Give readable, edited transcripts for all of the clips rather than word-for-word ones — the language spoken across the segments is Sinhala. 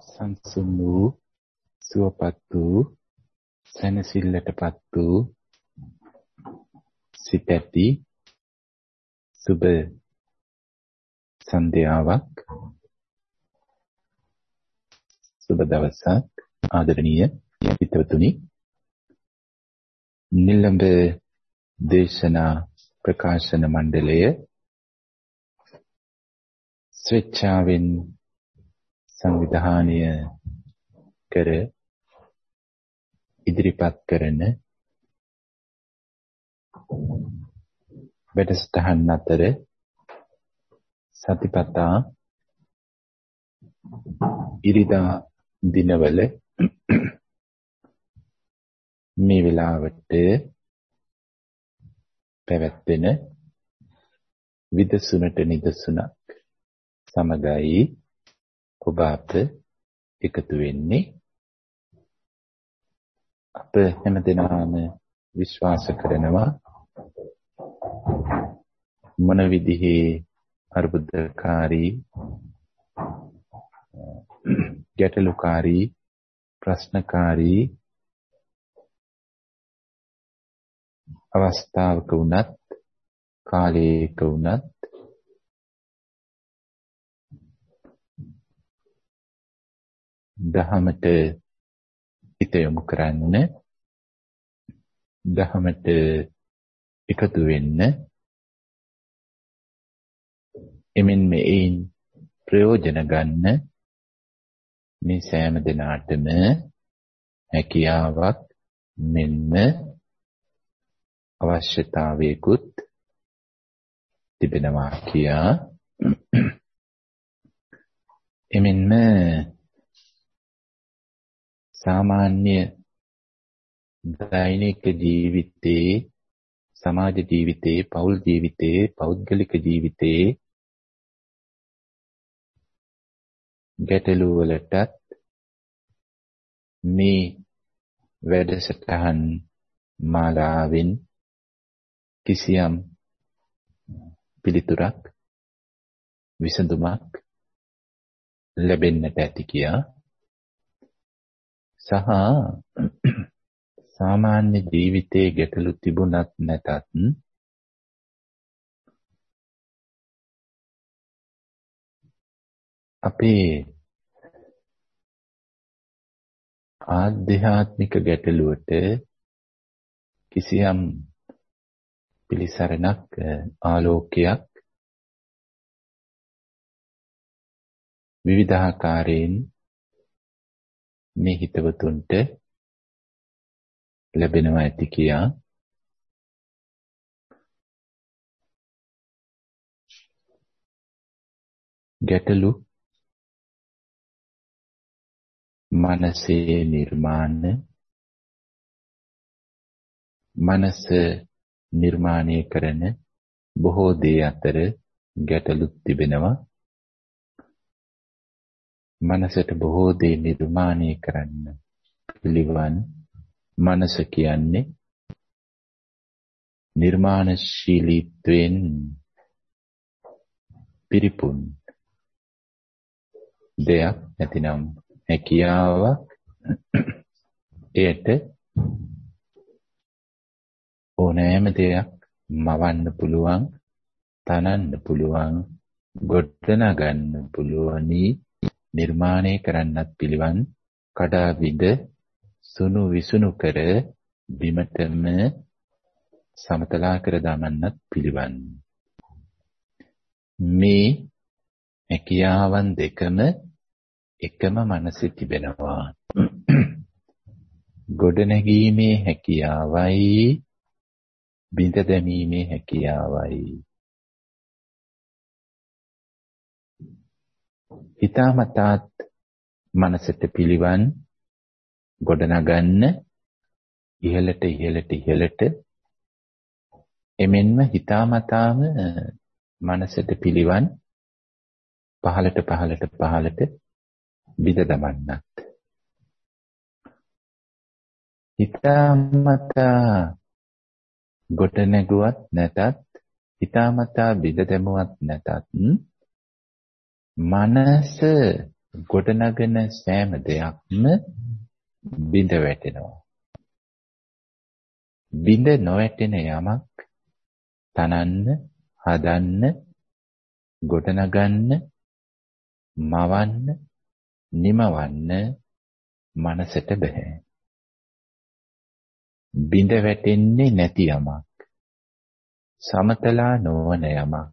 සංසුන් වූ සුවපත් වූ සැනසෙල්ලටපත් වූ සිත ඇති සුබ සන්ධ්‍යාවක් සුබ දවසක් ආදරණීය හිතවතුනි නිලම්බ දේශනා ප්‍රකාශන මණ්ඩලය ස්වේච්ඡාවෙන් සංවිධානය කර ඉදිරිපත් කරන වැඩසටහන් අතර සතිපතා ඉරිදා දිනවල මේ වෙලාවට පැවැත්වෙන විදසුනට නිදසුනක් සමගයි ඔබ අප එකතු වෙන්නේ. අප හැමදෙනාම විශ්වාස කරනවා මොන විදිහේ අර්බුදකාරී ගැටලුකාරී ප්‍රශ්නකාරී අවස්ථාවක වුණත් කාලයක වුණත් දහමට හිත යොමු කරන්න, දහමට එකතු වෙන්න, එමෙන් මේන් ප්‍රයෝජන ගන්න මේ සෑම දිනාටම හැකියාවක් මෙන්ම අවශ්‍යතාවයකුත් තිබෙනවා කියා එමෙන්ම සාමාන්‍ය දෛනික ජීවිතයේ, සමාජ ජීවිතයේ, පෞල් ජීවිතයේ, පෞද්ගලික ජීවිතයේ ගැටලු වලටත් මේ වැඩසටහන් මාලාවෙන් කිසියම් පිළිතුරක් විසඳුමක් ලැබෙන්නට ඇති කියා සහ සාමාන්‍ය ජීවිතයේ ගැටලු තිබුණත් නැතත් අපේ ආධ්‍යාත්මික ගැටලුවට කිසියම් පිළිසරණක්, ආලෝකයක් විවිධාකාරයෙන් මේ හිතවතුන්ට ලැබෙනවා ඇති කියා ගැටලු මනසේ නිර්මාණ, මනස නිර්මාණය කරන බොහෝ දේ අතර ගැටලුත් තිබෙනවා. මනසට බොහෝ දේ නිර්මාණය කරන්න පිළිවන් මනස කියන්නේ නිර්මාණශීලීත්වයෙන් පිරිපුන් දෙයක්, නැතිනම් හැකියාවක්. එයට ඕනෑම දෙයක් මවන්න පුළුවන්, තනන්න පුළුවන්, ගොඩනගන්න පුළුවනි, නිර්මාණය කරන්නත් පිළිවන්, කඩාවිද සුණු විසුණු කර බිමටම සමතලා කර දමන්නත් පිළිවන්. මේ හැකියාවන් දෙකම එකම මනසේ තිබෙනවා. ගොඩනැගීමේ හැකියාවයි බිඳ දැමීමේ හැකියාවයි. හිතාමතාත් මනසට පිළිවන් ගොඩනගන්න ඉහළට ඉහළට ඉහළට, එමෙන්ම හිතාමතාම මනසට පිළිවන් පහළට පහළට පහළට බිඳ දමන්නත්. හිතාමතා ගොඩනැගුවත් නැතත්, හිතාමතා බිඳ දැමුවත් නැතත්, මනස ගොඩනගෙන සෑම දෙයක්ම බිඳ වැටෙනවා. බිඳ නොවැටෙන යමක් තනන්න, හදන්න, ගොඩනගන්න, මවන්න, නිමවන්න මනසට බෑ. බිඳ වැටෙන්නේ නැති යමක්, සමතලා නොවන යමක්,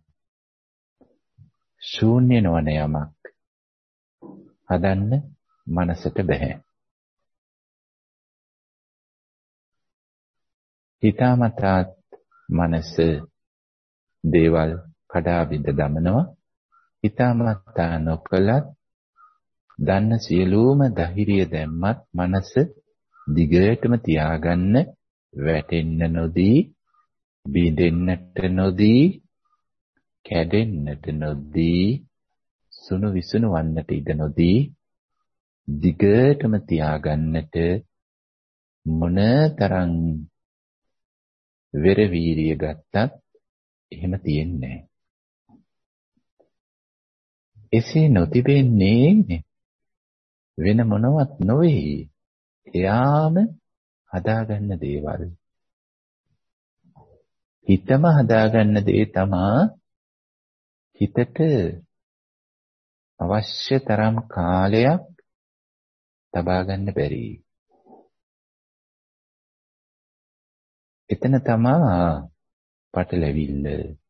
ශූන්‍ය නොවන යමක් හදන්න මනසට බෑ. හිතාමතාත් මනස දේවල් කඩා බිඳ දමනවා. හිතාමතා නොකලත් දන්න සියලුම ධෛර්යය දැම්මත් මනස දිගටම තියාගන්න, වැටෙන්න නොදී, බිඳෙන්නට නොදී, කැඩෙන්නට නොදී, සුණු විසුණු වන්නට ඉඩ නොදී දිගටම තියාගන්නට මොනතරම් වෙර වීරිය ගත්තත් එහෙම තියෙන්නේ නැහැ. එසේ නොතිබෙන්නේ වෙන මොනවත් නොවේ. එයාම හදාගන්න දේවල්. හිතම හදාගන්න දේ තමා හිතට අවශ්‍ය තරම් කාලයක් තබා ගන්න බැරි. එතන තමා පටලැවිල්ල.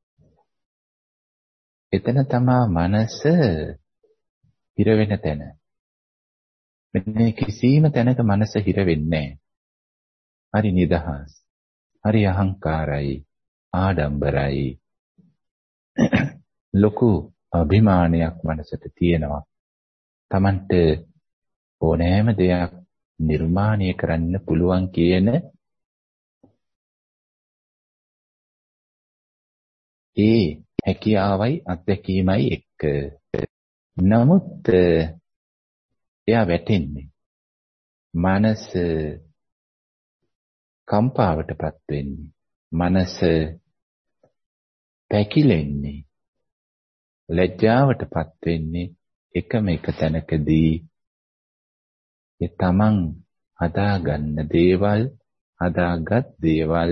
එතන තමා මනස හිර වෙන තැන. මෙන්න කිසිම තැනක මනස හිර වෙන්නේ නැහැ. හරි නිදහස්. හරි අහංකාරයි. ආඩම්බරයි. ලොකු අභිමානයක් මනසට තියෙනවා. Tamanට ඕනෑම දෙයක් නිර්මාණය කරන්න පුළුවන් කියන ඒ හැකියාවයි අත්දැකීමයි එක්ක. නමුත් එයා වැටෙන්නේ. මනස කම්පාවටපත් වෙන්නේ. මනස පැකිලෙන්නේ. ලැජ්ජාවටපත් වෙන්නේ එකම එක තැනකදී. ඒ තමන් හදාගන්න දේවල්, හදාගත් දේවල්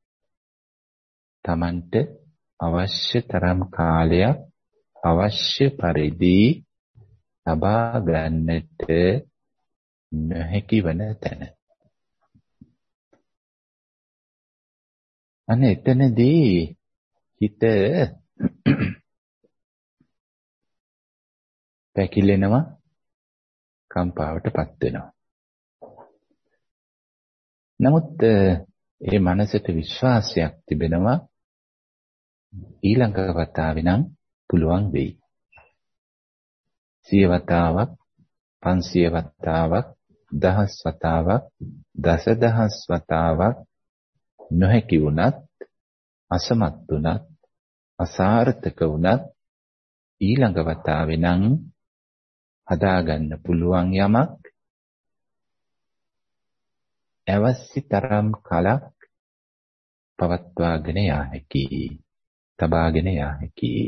තමන්ට අවශ්‍ය තරම් කාලයක් අවශ්‍ය පරිදි ලබා ගන්නට නොහැකි වන තැන. අනේ එතනදී හිත පැකිලෙනවා, කම්පාවටපත් වෙනවා. නමුත් ඒ මනසට විශ්වාසයක් තිබෙනවා ඊළඟ වතාවේ නම් පුළුවන් වෙයි. 100 වතාවක්, 500 වතාවක්, 1000 වතාවක්, දසදහස් වතාවක් නොහැකි වුණත්, අසමත් වුණත්, අසාර්ථක වුණත් ඊළඟ වතාවේ නම් හදාගන්න පුළුවන් යමක් අවශ්‍ය තරම් කලක් පවත්වාගෙන යා හැකියි. තබාගෙන යා හැකියි.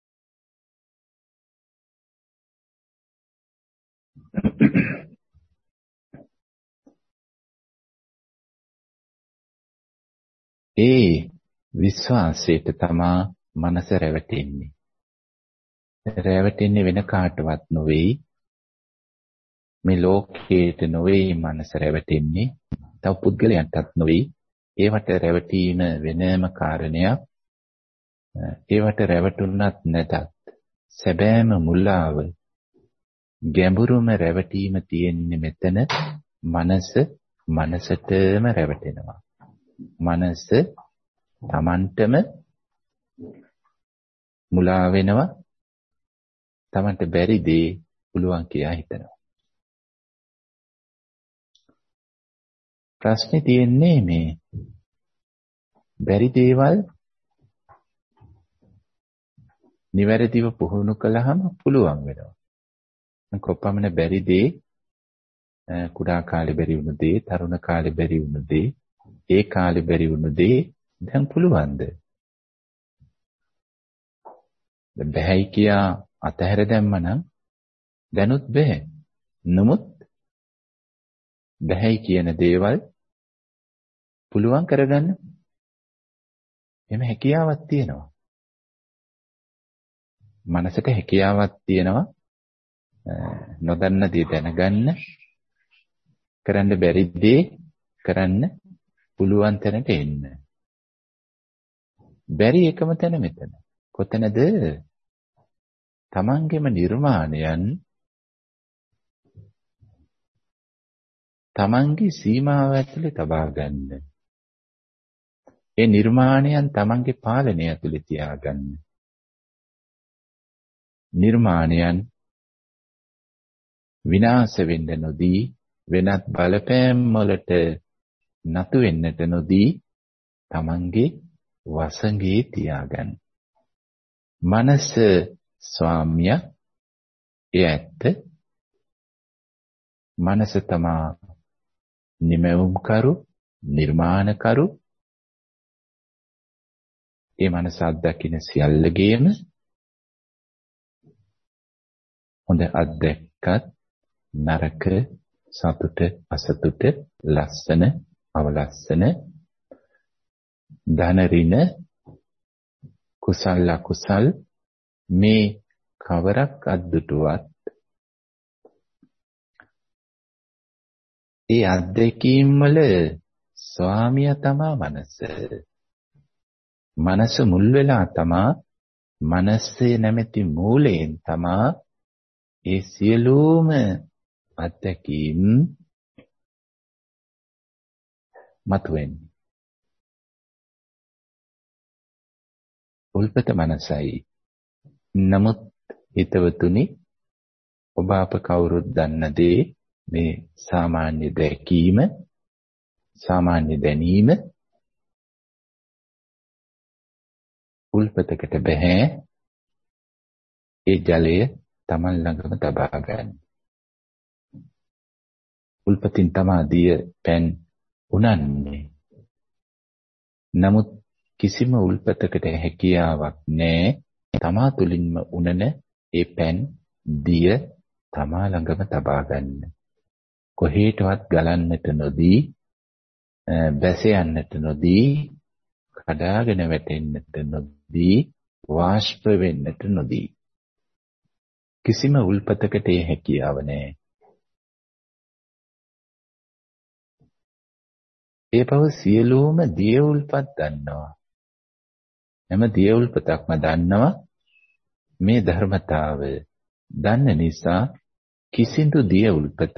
ඒ විශ්වාසයට තමා මනස රැවටෙන්නේ. රැවටෙන්නේ වෙන කාටවත් නොවේයි. මේ ලෝකයට නොවේයි මනස රැවටෙන්නේ. තව පුද්ගලයන්ටත් නොවේයි. ඒවට රැවටීම වෙනම කාරණයක්. ඒවට රැවටුණත් නැතත් සැබෑම මුලාව, ගැඹුරුම රැවටීම තියෙන්නේ මෙතන. මනසටම රැවටෙනවා. මනස තමන්ටම මුලා වෙනවා. තමන්ට බැරි දේ පුළුවන් කියලා හිතනවා. ප්‍රශ්නේ තියෙන්නේ මේ බැරි දේවල් නිවැරදිව පුහුණු කළාම පුළුවන් වෙනවා. කොපමණ බැරි දේ, කුඩා කාලේ බැරි වුණු දේ, තරුණ කාලේ බැරි වුණු දේ, ඒ කාලේ බැරි වුණු දේ දැන් පුළුවන්ද? බැහැයි කියා අතහැර දැම්මනම් දැනුත් බෑ. නමුත් බෑයි කියන දේවල් පුළුවන් කරගන්න එමෙ හැකියාවක් තියෙනවා. මනසට හැකියාවක් තියෙනවා නොදන්න දේ දැනගන්න, කරන්න බැරි දේ කරන්න පුළුවන් තැනට එන්න. බැරි එකම තැන මෙතන. කොතනද? තමන්ගේම නිර්මාණයන් තමන්ගේ සීමාව ඇතුලේ තබා ගන්න. ඒ නිර්මාණයන් තමන්ගේ පාලනය ඇතුලේ තියාගන්න. නිර්මාණයන් විනාශ වෙන්න නොදී, වෙනත් බලපෑම් වලට නතු වෙන්නට නොදී තමන්ගේ වසඟේ තියාගන්න. මනස ස්වාමියා ඒ ඇත්ත. මනස තමා නිමවුම්කරු, නිර්මාණකරු. ඒ මනස අත්දකින්න සියල්ලගේම හොඳ අත්දැක්කත් නරක, සතුට, අසතුට, ලස්සන, අවලස්සන, ධන ඍණ, කුසල අකුසල් මේ කවරක් අද්දුටුවත් ඒ අත්දැකීම් වල ස්වාමියා තමා මනස. මනස මුල් වෙලා තමා, මනසේ නැමැති මූලයෙන් තමා ඒ සියලුම අත්දැකීම් මතුවෙන්නේ. උල්පත මනසයි. නමුත් හිතවතුනි, ඔබ අප කවුරුත් දන්න දේ මේ සාමාන්‍ය දැකීම, සාමාන්‍ය දැනීම උල්පතකට බෑ. ඒ ජලය තමන් ළඟම තබා ගන්න. උල්පතින් තමා දිය පැන් උනන්නේ. නමුත් කිසිම උල්පතකට හැකියාවක් නැහැ තමා තුලින්ම උනන ඒ පැන් දිය තමා ළඟම තබා ගන්න. කොහේටවත් ගලන්නට නොදී, බැස යන්නට නොදී, කඩාගෙන වැටෙන්නට නොදී, වාෂ්ප වෙන්නට නොදී. කිසිම උල්පතකට ඒ හැකියාව නැහැ. ඒ බව සියලුම දිය උල්පත් දන්නවා. හැම දිය උල්පතක්ම දන්නවා මේ ධර්මතාවය. දන්න නිසා කිසිදු දිය උල්පතක්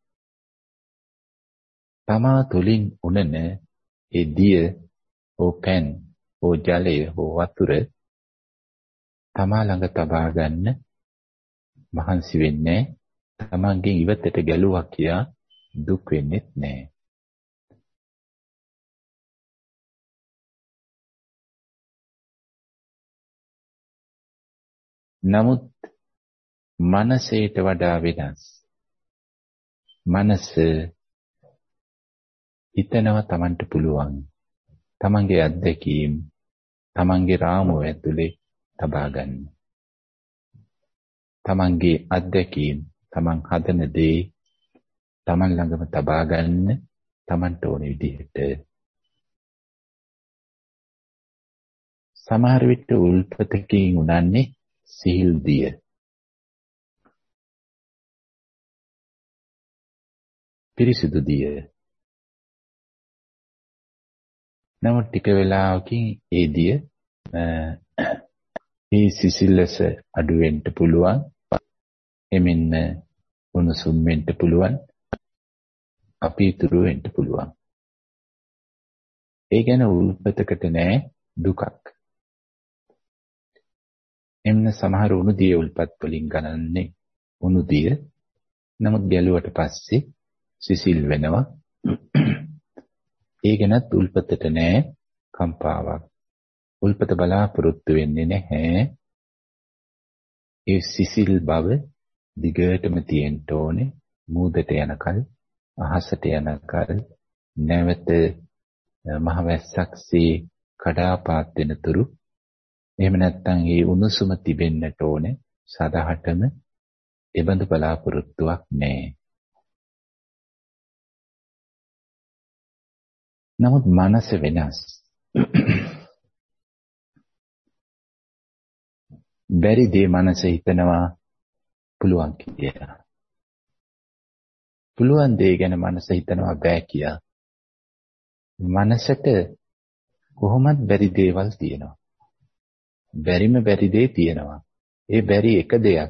තමා තුළින් උනන ඒ දිය හෝ පැන් හෝ ජලය හෝ වතුර තමා ළඟ තබා ගන්න මහන්සි වෙන්නේ. තමන්ගෙන් ඉවතට ගැලුවා කියා දුක් වෙන්නේත් නැහැ. නමුත් මනසේට වඩා වෙනස්. මනස හිතනවා තමන්ට පුළුවන්. තමන්ගේ අත්දැකීම් තමන්ගේ රාමුව ඇතුලේ තබා ගන්න. තමන්ගේ අත්දැකීම්, තමන් හදන දේ තමන් ළඟම තබා ගන්න තමන්ට ඕන විදිහට. සමහර විට උල්පතකින් උනන්නේ සිහිල් දිය. පිරිසිදු දිය. නමුත් ටික වෙලාවකින් ඒ දිය මේ සිසිල්ලස අඩු වෙන්න පුළුවන්. එමෙන්න උණුසුම් වෙන්න පුළුවන්. අපීතුරු වෙන්න පුළුවන්. ඒ ගැන උල්පතකට නෑ දුකක්. එන්න සමහර උණු දිය උල්පත් වලින් ගණන්නේ උණු දිය. නමුත් ගැලුවට පස්සේ සිසිල් වෙනවා. ඒ ගැනත් උල්පතට නෑ කම්පාවක්. උල්පත බලාපොරොත්තු වෙන්නේ නැහැ. ඒ සිසිල් බව දිගටම තියෙන්න ඕනේ. මූදට යනකල්, අහසට යනකල්, නැවත මහවැස්සක්සේ කඩාපාත් වෙන තුරු. එහෙම නැත්නම් ඒ උණුසුම තිබෙන්නට ඕනේ සදහටම. ඒ බඳු බලාපොරොත්තුවක් නැහැ. නමුත් මනස වෙනස්. බැරි දේ මනස හිතනවා පුළුවන් කියලා. පුළුවන් දේ ගැන මනස හිතනවා බෑ කියලා. මනසට කොහොමත් බැරි දේවල් තියෙනවා. බැරිම බැරි දේ තියෙනවා. ඒ බැරි එක දෙයක්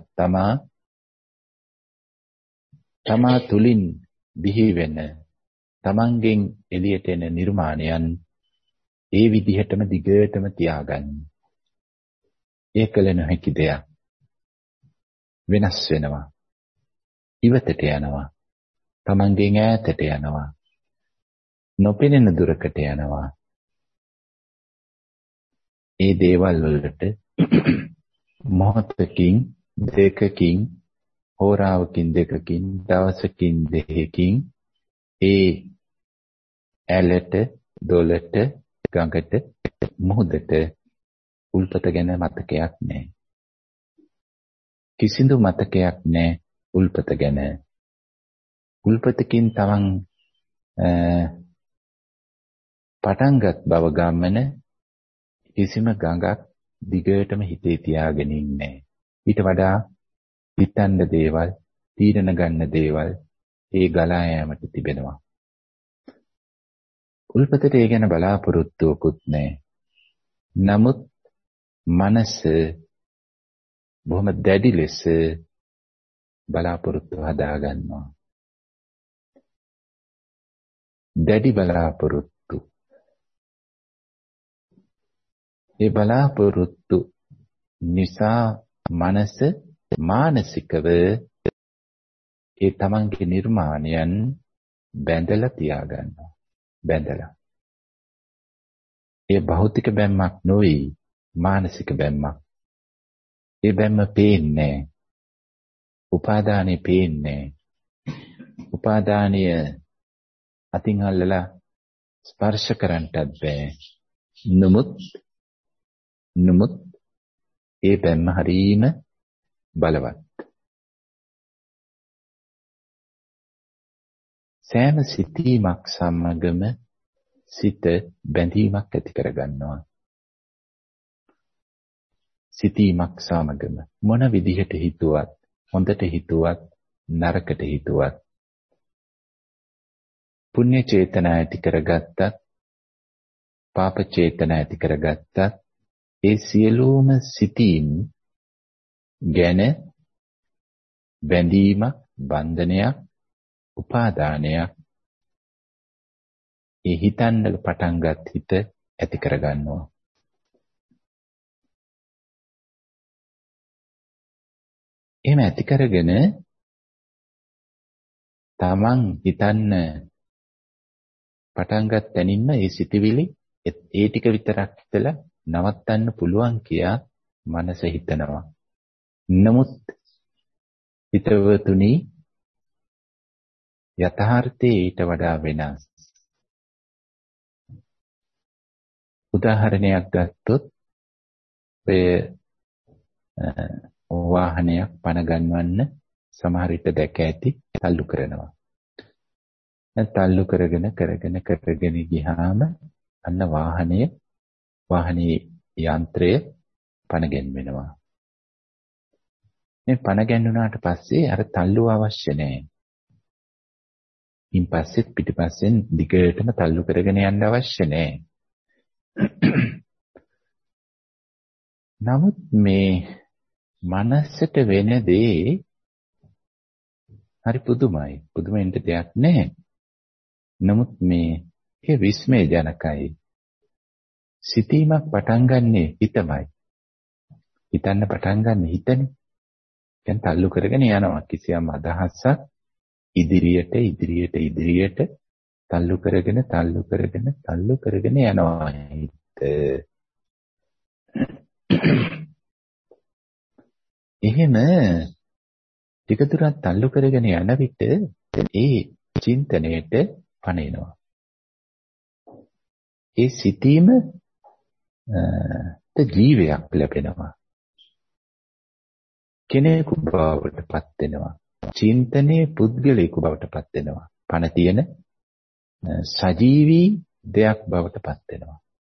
තමා තුලින් බිහි වෙන තමන්ගෙන් එළියට එන නිර්මාණයන් ඒ විදිහටම දිගටම තියාගන්න. ඒ කල නොහැකි දෙයක්. වෙනස් වෙනවා. ඉවතට යනවා. තමන්ගෙන් ඈතට යනවා. නොපෙනෙන දුරකට යනවා. ඒ දේවල් වලට මොහොතකින් දෙකකින් හෝරාවකින් දෙකකින් දවසකින් දෙකකින් ඒ ඇලට දොලට ගඟට මුහුදට උල්පත ගැන මතකයක් නැහැ. කිසිදු මතකයක් නැහැ උල්පත ගැන. උල්පතකින් තමන් පටන්ගත් බව ගමන කිසිම ගඟක් දිගටම හිතේ තියාගෙන ඉන්නේ. ඊට වඩා හිතන්න දේවල්, තීරණ ගන්න දේවල් ඒ ගලා යාමට තිබෙනවා. උල්පතට ඒ ගැන බලාපොරොත්තුවකුත් නැහැ. නමුත් මනස බොහොම දැඩි ලෙස බලාපොරොත්තු හදා ගන්නවා. දැඩි බලාපොරොත්තු. ඒ බලාපොරොත්තු නිසා මනස මානසිකව ඒ තමන්ගේ නිර්මාණයන් බැඳලා තියා ගන්නවා. බැඳලා. ඒ භෞතික බැම්මක් නොවේ මානසික බැම්මක්. ඒ බැම්ම පේන්නේ. උපාදානෙ පේන්නේ. උපාදානීය අතින් අල්ලලා ස්පර්ශ කරන්නටත් බෑ. නමුත් ඒ බැම්ම හරීම බලවත්. සෑම සිතීමක් සමගම සිත බැඳීමක් ඇති කරගන්නවා. සිතීමක් සමගම මොන විදිහට හිතුවත්, හොඳට හිතුවත්, නරකට හිතුවත්, පුණ්‍ය චේතනා ඇති කරගත්තත්, පාප චේතනා ඇති කරගත්තත්, ඒ සියලුම සිතීම් ගැන බැඳීමක්, බන්ධනයක්, උපාදානයක් ඒ හිතන්න පටන්ගත් හිත ඇති කරගන්නවා. එහෙම ඇති කරගෙන තමන් හිතන්න පටන්ගත් තැනින්ම ඒ සිතවිලි ඒ ටික විතරක් හිතලා නවත්තන්න පුළුවන් කියා මනස හිතනවා. නමුත් හිතවතුනි යථාර්ථයේ ඊට වඩා වෙනස්. උදාහරණයක් ගත්තොත් වාහනයක් පණ ගන්වන්න සමහර විට දැක ඇති තල්ලු කරනවා. තල්ලු කරගෙන ගියාම අන්න වාහනේ යන්ත්‍රය පණ ගැන්වෙනවා. මේ පණ ගැන්වුණාට පස්සේ අර තල්ලුව අවශ්‍ය නැහැ. ඉන් පස්සෙත් පිටිපස්සෙන් දිගටම තල්ලු කරගෙන යන්න අවශ්‍ය නැහැ. නමුත් මේ මනසට වෙන දේ හරි පුදුමයි. පුදුමෙන්න දෙයක් නැහැ. නමුත් මේ විස්මය ජනකයි. සිතීමක් පටන් ගන්නෙ හිතමයි. හිතන්න පටන් ගන්න හිතනේ. දැන් තල්ලු කරගෙන යනවා කිසියම් අදහසක් ඉදිරියට තල්ලු කරගෙන යනවා හිත. එහෙම ටික දුරක් තල්ලු කරගෙන යන විට ඒ චින්තනයේට පණිනවා. ඒ සිතීම ජීවයක් ලැබෙනවා. කෙනෙකු බවට පත් වෙනවා. චින්තනයේ පුද්ගලයෙකු බවට පත් වෙනවා. පණ තියෙන සජීවී දෙයක් බවට පත් වෙනවා.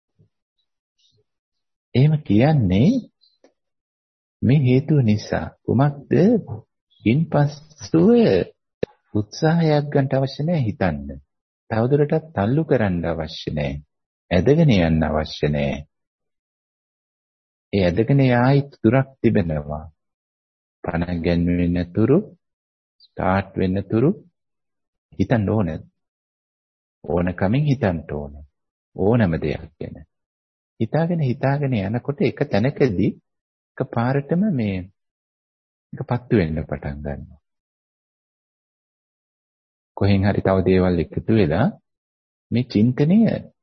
එහෙම කියන්නේ මේ හේතුව නිසා. කුමක්ද? ඉන්පස්සුව උත්සාහයක් ගන්න අවශ්‍ය නැහැ හිතන්න. තවදුරටත් තල්ලු කරන්න අවශ්‍ය නැහැ. ඇදගෙන යන්න අවශ්‍ය නැහැ. ඒ ඇදගෙන යායි තුරක් තිබෙනවා. පණ ගැන්වෙන්න තුරු, ස්ටාර්ට් වෙන්න තුරු හිතන්න ඕනේ. ඕනකමින් හිතන්න ඕනේ. ඕනම දෙයක් ගැන. හිතාගෙන යනකොට එක තැනකදී එකපාරටම එකපත්තු වෙන්න පටන් ගන්නවා. කොහෙන් හරි තව දේවල් එකතු වෙලා මේ චින්තනය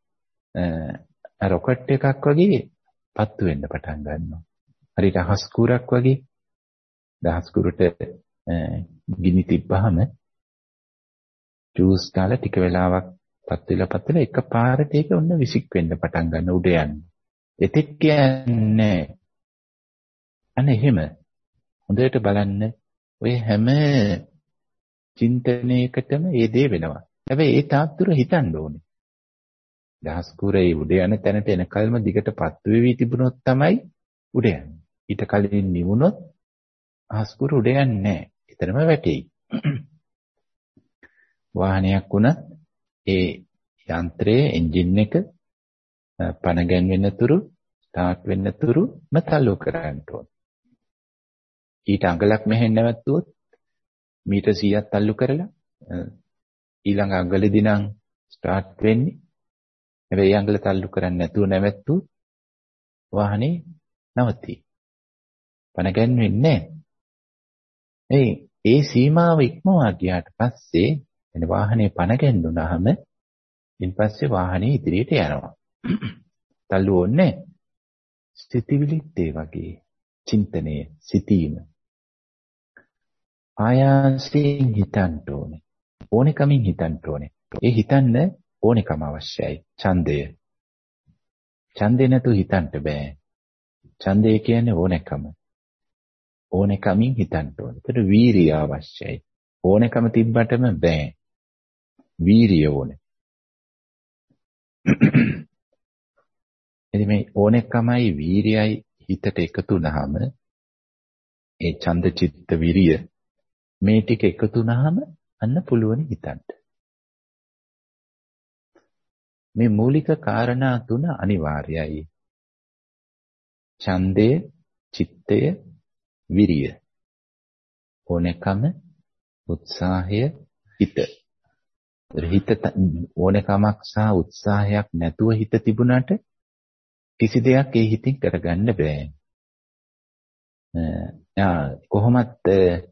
රොකට් එකක් වගේ පත්තු වෙන්න පටන් ගන්නවා. හරියට අහස් කුරක් වගේ. දහස් කුරට ගිනි තිබ්බහම ජූස් දාලා ටික වෙලාවක් පත් වෙලා එකපාරට ඒක ඔන්න විසික් වෙන්න පටන් ගන්න උඩ යන්න. එතෙක් කියන්නේ අන්න එහෙම. හොඳට බලන්න ඔය හැම චින්තනයකටම ඒ දේ වෙනවා. හැබැයි ඒ තාත්තුර හිතන්න ඕනේ. දහස් කුරේ උඩ යන තැනට එනකල්ම දිගට පත්තු වෙවි තිබුණොත් තමයි උඩ යන්නේ. ඊට කලින් නිවුනොත් දහස් කුර උඩ යන්නේ නැහැ. ඊතරම වැටෙයි. වාහනයක් වුණත් ඒ යන්ත්‍රයේ එන්ජින් එක පණ ගැන්වෙන්න තුරු ස්ටාර්ට් වෙන්න තුරුම තල්ලු කරන්න ඕන. ඊට අඟලක් මෙහෙන් නැවතුවොත් මීටර් 100ක් තල්ලු කරලා ඊළඟ අඟලෙදී නම් ස්ටාර්ට් වෙන්නේ. හැබැයි අඟල තල්ලු කරන්නේ නැතුව නැවතුවොත් වාහනේ නවතී. පණ ගැන්වෙන්නේ නැහැ. ඒ සීමාව ඉක්මවා ගියාට පස්සේ එන වාහනේ පණ ගැන්නුනහම ඊපස්සේ වාහනේ ඉදිරියට යනවා. තල්ලු ඕනේ. ස්ථිතිවිලිත් ඒ වගේ. චින්තනය, සිතීම. ආයාසයෙන් හිතන්න ඕනේ. ඕනෙකමින් හිතන්න ඕනේ. ඒ හිතන්න ඕනෙකම අවශ්‍යයි. ඡන්දය. ඡන්දේ නැතුව හිතන්න බෑ. ඡන්දය කියන්නේ ඕනෙකම. ඕනෙකමින් හිතන්න ඕනේ. ඒකට වීරිය අවශ්‍යයි. ඕනෙකම තිබ්බටම බෑ. වීරිය ඕනේ. එදින මේ ඕනෙකමයි වීරියයි හිතට එකතු වුනහම ඒ ඡන්ද චිත්ත විරිය මේ ටික එකතු වුනහම අන්න පුළුවන් හිතන්න. මේ මූලික කාරණා තුන අනිවාර්යයි. ඡන්දය, චිත්තය, විරිය. ඕනෙකම, උත්සාහය, හිත. හිත ඕනෙකමක් සහ උත්සාහයක් නැතුව හිත තිබුණාට කිසි දෙයක් ඒ හිතින් කරගන්න බෑ. කොහොමත්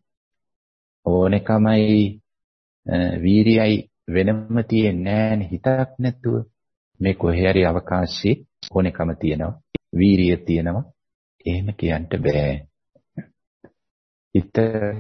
ඕනෙකමයි වීරියයි වෙනම තියෙන්නේ නැහැ හිතක් නැතුව. මේ කොහේ හරි අවකාශයේ ඕනෙකම තියෙනවා, වීරිය තියෙනවා. එහෙම කියන්න බෑ. හිත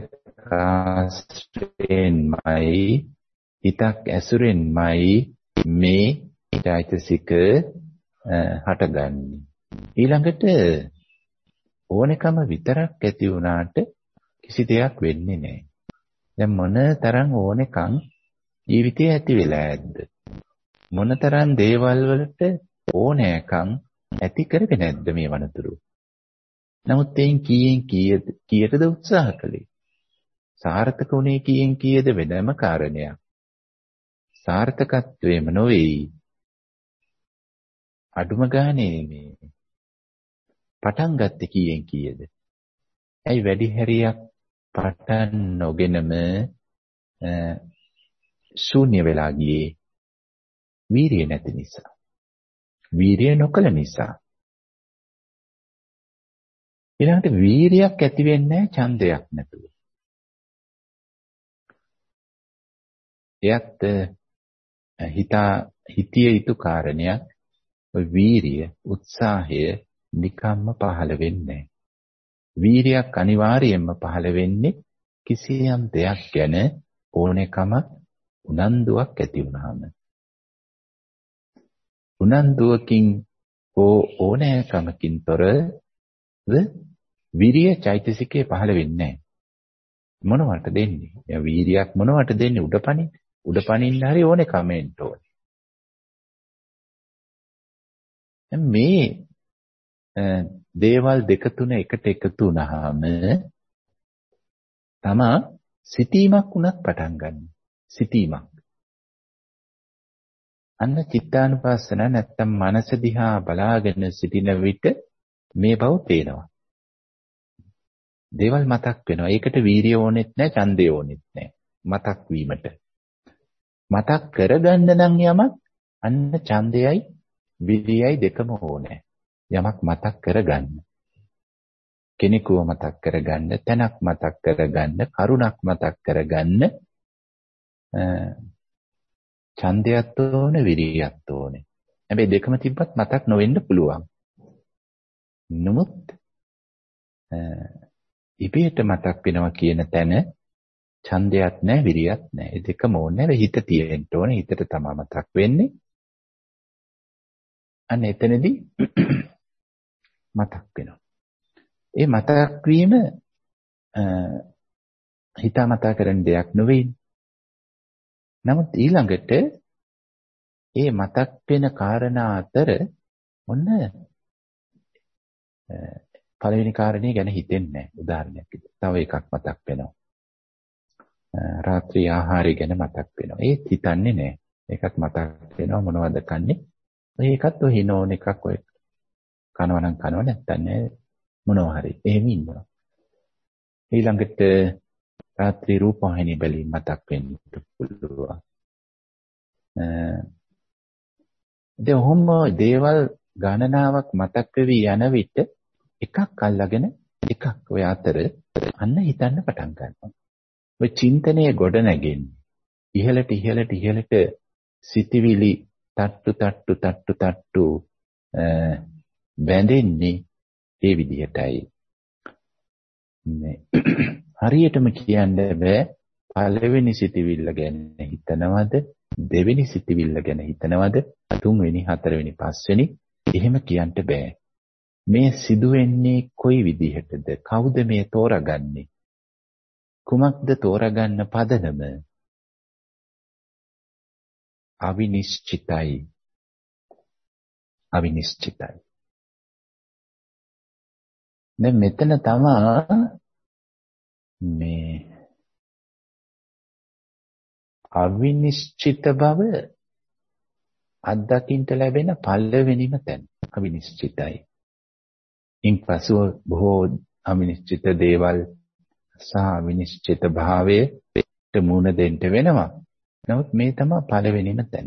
කාස්ත්‍රෙන්මයි හිතක් ඇසුරෙන්මයි මේ චෛතසික හටගන්නේ. ඊළඟට ඕනෙකම විතරක් ඇති වුණාට කිසි දෙයක් වෙන්නේ නැහැ. දැන් මොන තරම් ඕනෙකම් ජීවිතේ ඇති වෙලා ඇද්ද? මොන තරම් දේවල් වලට ඕනෑකම් ඇති කරගෙන නැද්ද මේ වනතුරු? නමුත් එයින් කීයටද උත්සාහ කළේ? සාර්ථක උනේ කීයද වෙනම කාරණයක්. සාර්ථකත්වයේම නොවේයි. අඩුම ගානේ මේ පටන් ගත්තේ කීයද? ඇයි වැඩි හැරියක් පටන් නොගෙනම ශූන්‍ය වෙලා ගියේ? වීරිය නැති නිසා. වීරිය නොකළ නිසා. ඊළඟට වීරියක් ඇති වෙන්නේ ඡන්දයක් නැතුව. එයත් හිතිය යුතු කාරණයක්. ඔය වීරිය, උත්සාහය නිකම්ම පහළ වෙන්නේ. වීරියක් අනිවාර්යයෙන්ම පහළ වෙන්නේ කිසියම් දෙයක් ගැන ඕනෙකමක්, උනන්දුවක් ඇති වුනහම. උනන්දුවකින් ඕනෑකමකින් තොරව විරිය චෛතසිකේ පහළ වෙන්නේ නැහැ. මොනවට දෙන්නේ? එයා වීරියක් මොනවට දෙන්නේ? උඩපණින්. උඩපණින්න හරි ඕනේ කමෙන්ට් ඕනේ. මේ දේවල් දෙක තුන එකට එකතු වුණාම තමා සිතීමක් උනත් පටන් ගන්න. සිතීමක්. අන්න චිත්තානුපස්සන නැත්තම් මනස දිහා බලාගෙන සිටින විට මේ බව පේනවා. දේවල් මතක් වෙනවා. ඒකට වීරිය ඕනෙත් නැහැ, ඡන්දය ඕනෙත් නැහැ. මතක් වීමට. මතක් කරගන්න නම් යමක් අන්න ඡන්දයයි වීරියයි දෙකම ඕනේ. යමක් මතක් කරගන්න. කෙනෙකුව මතක් කරගන්න, තැනක් මතක් කරගන්න, කරුණක් මතක් කරගන්න ඡන්දයත් ඕනේ, විරියත් ඕනේ. හැබැයි දෙකම තිබ්බත් මතක් නොවෙන්න පුළුවන්. නමුත් ඉබේට මතක් වෙනවා කියන තැන ඡන්දයක් නැහැ, විරියක් නැහැ. ඒ දෙකම ඕනේ. හිත තියෙන්න ඕනේ. හිතට තමයි මතක් වෙන්නේ. අන්න එතනදී මතක් වෙනවා. ඒ මතක් වීම හිතාමතා කරන දෙයක් නෙවෙයි. නමුත් ඊළඟට ඒ මතක් වෙන කාරණා අතර මොන පළවෙනි කාරණේ ගැන හිතෙන්නේ නැහැ. උදාහරණයක් විදිහට. තව එකක් මතක් වෙනවා. රාත්‍රී ආහාරය ගැන මතක් වෙනවා. ඒත් හිතන්නේ නැහැ. ඒකත් මතක් වෙනවා මොනවද කන්නේ? ඒකත් ඔය හිනෝන එකක් ඔය කනවා නම් කනවා නැත්තම් නෑ මොනවා හරි. එහෙම ඉන්නවා. ඊළඟට රාත්‍රී රූපවාහිනිය බැලීම මතක් වෙන්න පුළුවන්. ඔහොම දේවල් ගණනාවක් මතක් වෙවි යන විට එකක් අල්ලගෙන එකක් ඔය අතර අන්න හිතන්න පටන් ගන්නවා. ඔය චින්තනයේ ගොඩ නැගෙන්නේ. ඉහළට සිටිවිලි තට්ටු බැඳෙන්නේ ඒ විදිහටයි. හරියටම කියන්න බෑ පළවෙනි සිටිවිල්ල ගැන හිතනවද, දෙවෙනි සිටිවිල්ල ගැන හිතනවද, තුන්වෙනි, හතරවෙනි, පස්වෙනි එහෙම කියන්න බෑ. මේ සිදුවෙන්නේ කොයි විදිහටද? කවුද මේ තෝරගන්නේ? කුමක්ද තෝරගන්න පදනම? අවිනිශ්චිතයි. දැන් මෙතන තමා මේ අවිනිශ්චිත බව අත්දකින්න ලැබෙන පළවෙනිම තැන. අවිනිශ්චිතයි. ඉන්පසුව බොහෝ අවිනිශ්චිත දේවල් සහ අවිනිශ්චිත භාවයට මුහුණ දෙන්න වෙනවා. නමුත් මේ තමයි පළවෙනිම තැන.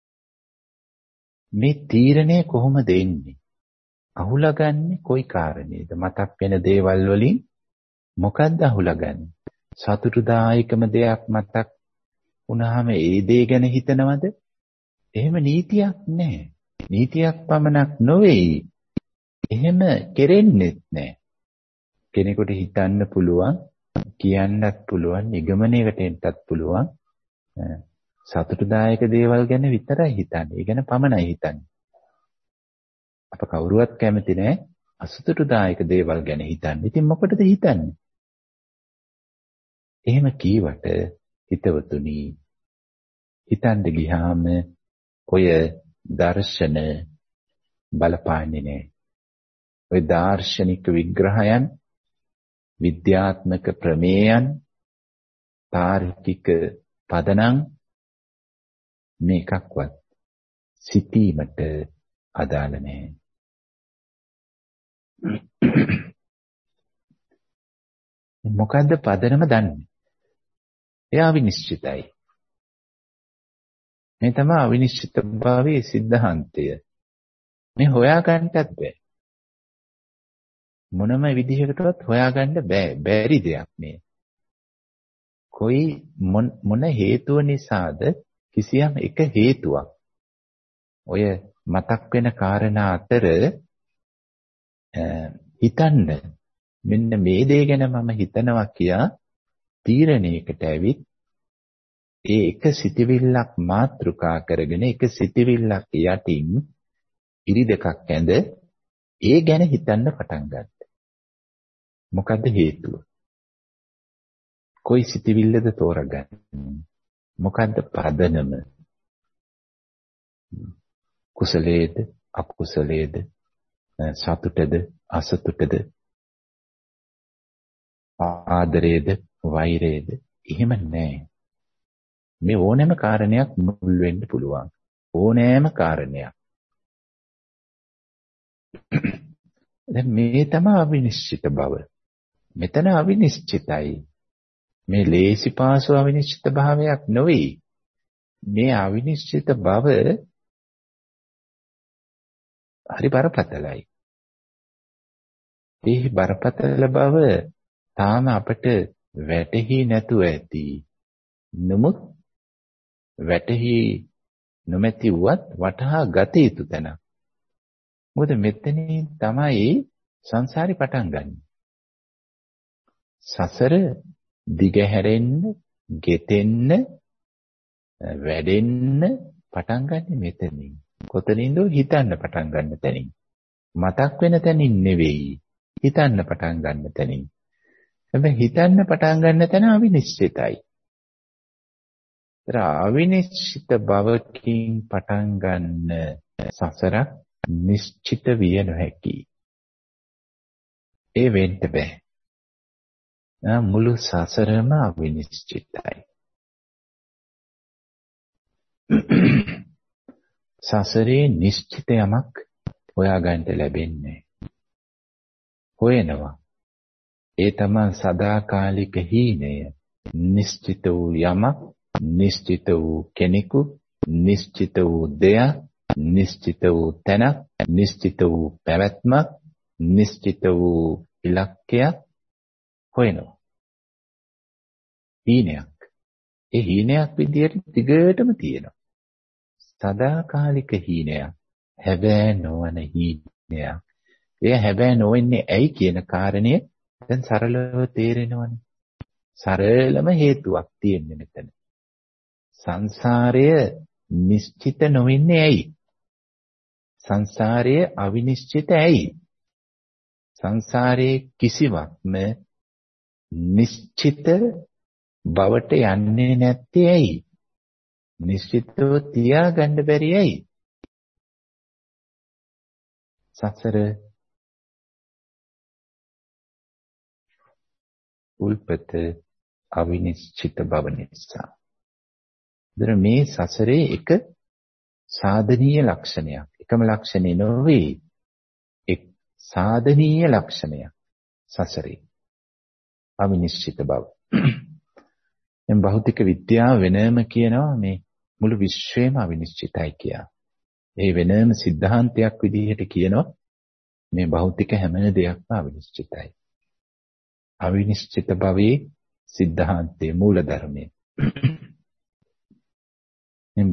මේ තීරණය කොහොමද එන්නේ? අහුලාගන්නේ කොයි කාරණේද? මතක් වෙන දේවල් වලින් මොකද්ද අහුලාගන්නේ? සතුටුදායකම දෙයක් මතක් වුණාම ඒ දේ ගැන හිතනවද? එහෙම නීතියක් නැහැ. නීතියක් පමණක් නොවේයි. එහෙම කෙරෙන්නේත් නැහැ. කෙනෙකුට හිතන්න පුළුවන්, කියන්නත් පුළුවන්, නිගමනයකට එන්නත් පුළුවන්. සතුටුදායක දේවල් ගැන විතරයි හිතන්නේ. ඒ ගැන පමණයි හිතන්නේ. අප කවුරුවත් කැමති නැහැ අසතුටුදායක දේවල් ගැන හිතන්න. ඉතින් මොකටද හිතන්නේ? එහෙම කීවට හිතවතුනි, හිතන්න ගියාම ඔය දර්ශන බලපාන්නේ නැහැ. ඔය දාර්ශනික විග්‍රහයන්, විද්‍යාත්මක ප්‍රමේයන්, තාර්කික පදනම් මේකක්වත් සිටීමට අදාළ නැහැ. මොකද්ද පදනම දන්නේ? එයා අවිනිශ්චිතයි. මේ තමයි අවිනිශ්චිතභාවයේ સિદ્ધාන්තය. මේ හොයාගන්නත් බෑ. මොනම විදිහකටවත් හොයාගන්න බැරි දෙයක් මේ. කොයි මොන හේතුව නිසාද? කිසියම් එක හේතුවක්. ඔය මතක් වෙන කාරණා අතර හිතන්න මෙන්න මේ දේ ගැන මම හිතනවා කියා තීරණයකට ඇවිත් ඒ එක සිතවිල්ලක් මාතෘකා කරගෙන එක සිතවිල්ලක් යටින් ඉරි දෙකක් ඇඳ ඒ ගැන හිතන්න පටන් ගත්තා. මොකද්ද හේතුව? කොයි සිතිවිල්ලද තෝරගන්නේ? මොකද්ද පදනම? කුසලයේද අකුසලයේද සතුටද අසතුටද ආදරයේද වෛරයේද? එහෙම නැහැ. මේ ඕනෑම කාරණයක් මුල් වෙන්න පුළුවන්. ඕනෑම කාරණයක්. දැන් මේ තමයි අවිනිශ්චිත බව. මෙතන අවිනිශ්චිතයි. මේ ලේසි පාසු අවිනිශ්චිත භාවයක් නෙවෙයි. මේ අවිනිශ්චිත බව හරි බරපතලයි. මේ බරපතල බව තාම අපට වැටහි නැතුව ඇති. නමුත් වැටහි නොමැති වුවත් වටහා ගත යුතු තැන. මොකද මෙතනින් තමයි සංසාරේ පටන් ගන්න. සසර දිගහැරෙන්න, ගෙතෙන්න, වැඩෙන්න පටන් ගන්න මෙතනින්. කොතනින්ද හිතන්න පටන් ගන්න තැනින්. මතක් වෙන තැනින් නෙවෙයි. හිතන්න පටන් ගන්න තැනින්. හැබැයි හිතන්න පටන් ගන්න තැන අවිනිශ්චිතයි. අවිනිශ්චිත බවකින් පටන් ගන්න සසරක් නිශ්චිත විය නොහැකි. ඒ වෙන්න බෑ. මුළු සසරම අවිනිශ්චිතයි. සසරේ නිශ්චිත යමක් හොයාගන්න ලැබෙන්නේ. හොයනවා. ඒ තමයි සදාකාලික හීනය. නිශ්චිත වූ යමක්, නිශ්චිත වූ කෙනෙකු, නිශ්චිත වූ දෙයක්, නිශ්චිත වූ තැනක්, නිශ්චිත වූ පැවැත්මක්, නිශ්චිත වූ ඉලක්කයක් හොයනවා. හීනයක්. ඒ හීනයක් විදියට දිගටම තියෙනවා. සදාකාලික හීනයක්. හැබෑ නොවන හීනයක්. එය හැබෑ නොවෙන්නේ ඇයි කියන කාරණය දැන් සරලව තේරෙනවනේ. සරලම හේතුවක් තියෙන්නේ මෙතන. සංසාරය නිශ්චිත නොවෙන්නේ ඇයි? සංසාරය අවිනිශ්චිත ඇයි? සංසාරයේ කිසිවක්ම නිශ්චිත බවට යන්නේ නැත්තේ ඇයි? නිශ්චිතව තියාගන්න බැරි ඇයි? සසර උල්පත අවිනිශ්චිත බව නිසා. මේ සසරේ එක සාධනීය ලක්ෂණයක්. එකම ලක්ෂණේ නොවේ. එක් සාධනීය ලක්ෂණයක් සසරේ. අවිනිශ්චිත බව. දැන් භෞතික විද්‍යාව වෙනම කියනවා මේ මුළු විශ්වයම අවිනිශ්චිතයි කියලා. ඒ වෙනම સિદ્ધාන්තයක් විදිහට කියනවා මේ භෞතික හැම දෙයක්ම අවිනිශ්චිතයි. අවිනිශ්චිත භවයේ સિદ્ધාන්තයේ මූල ධර්මය. මේ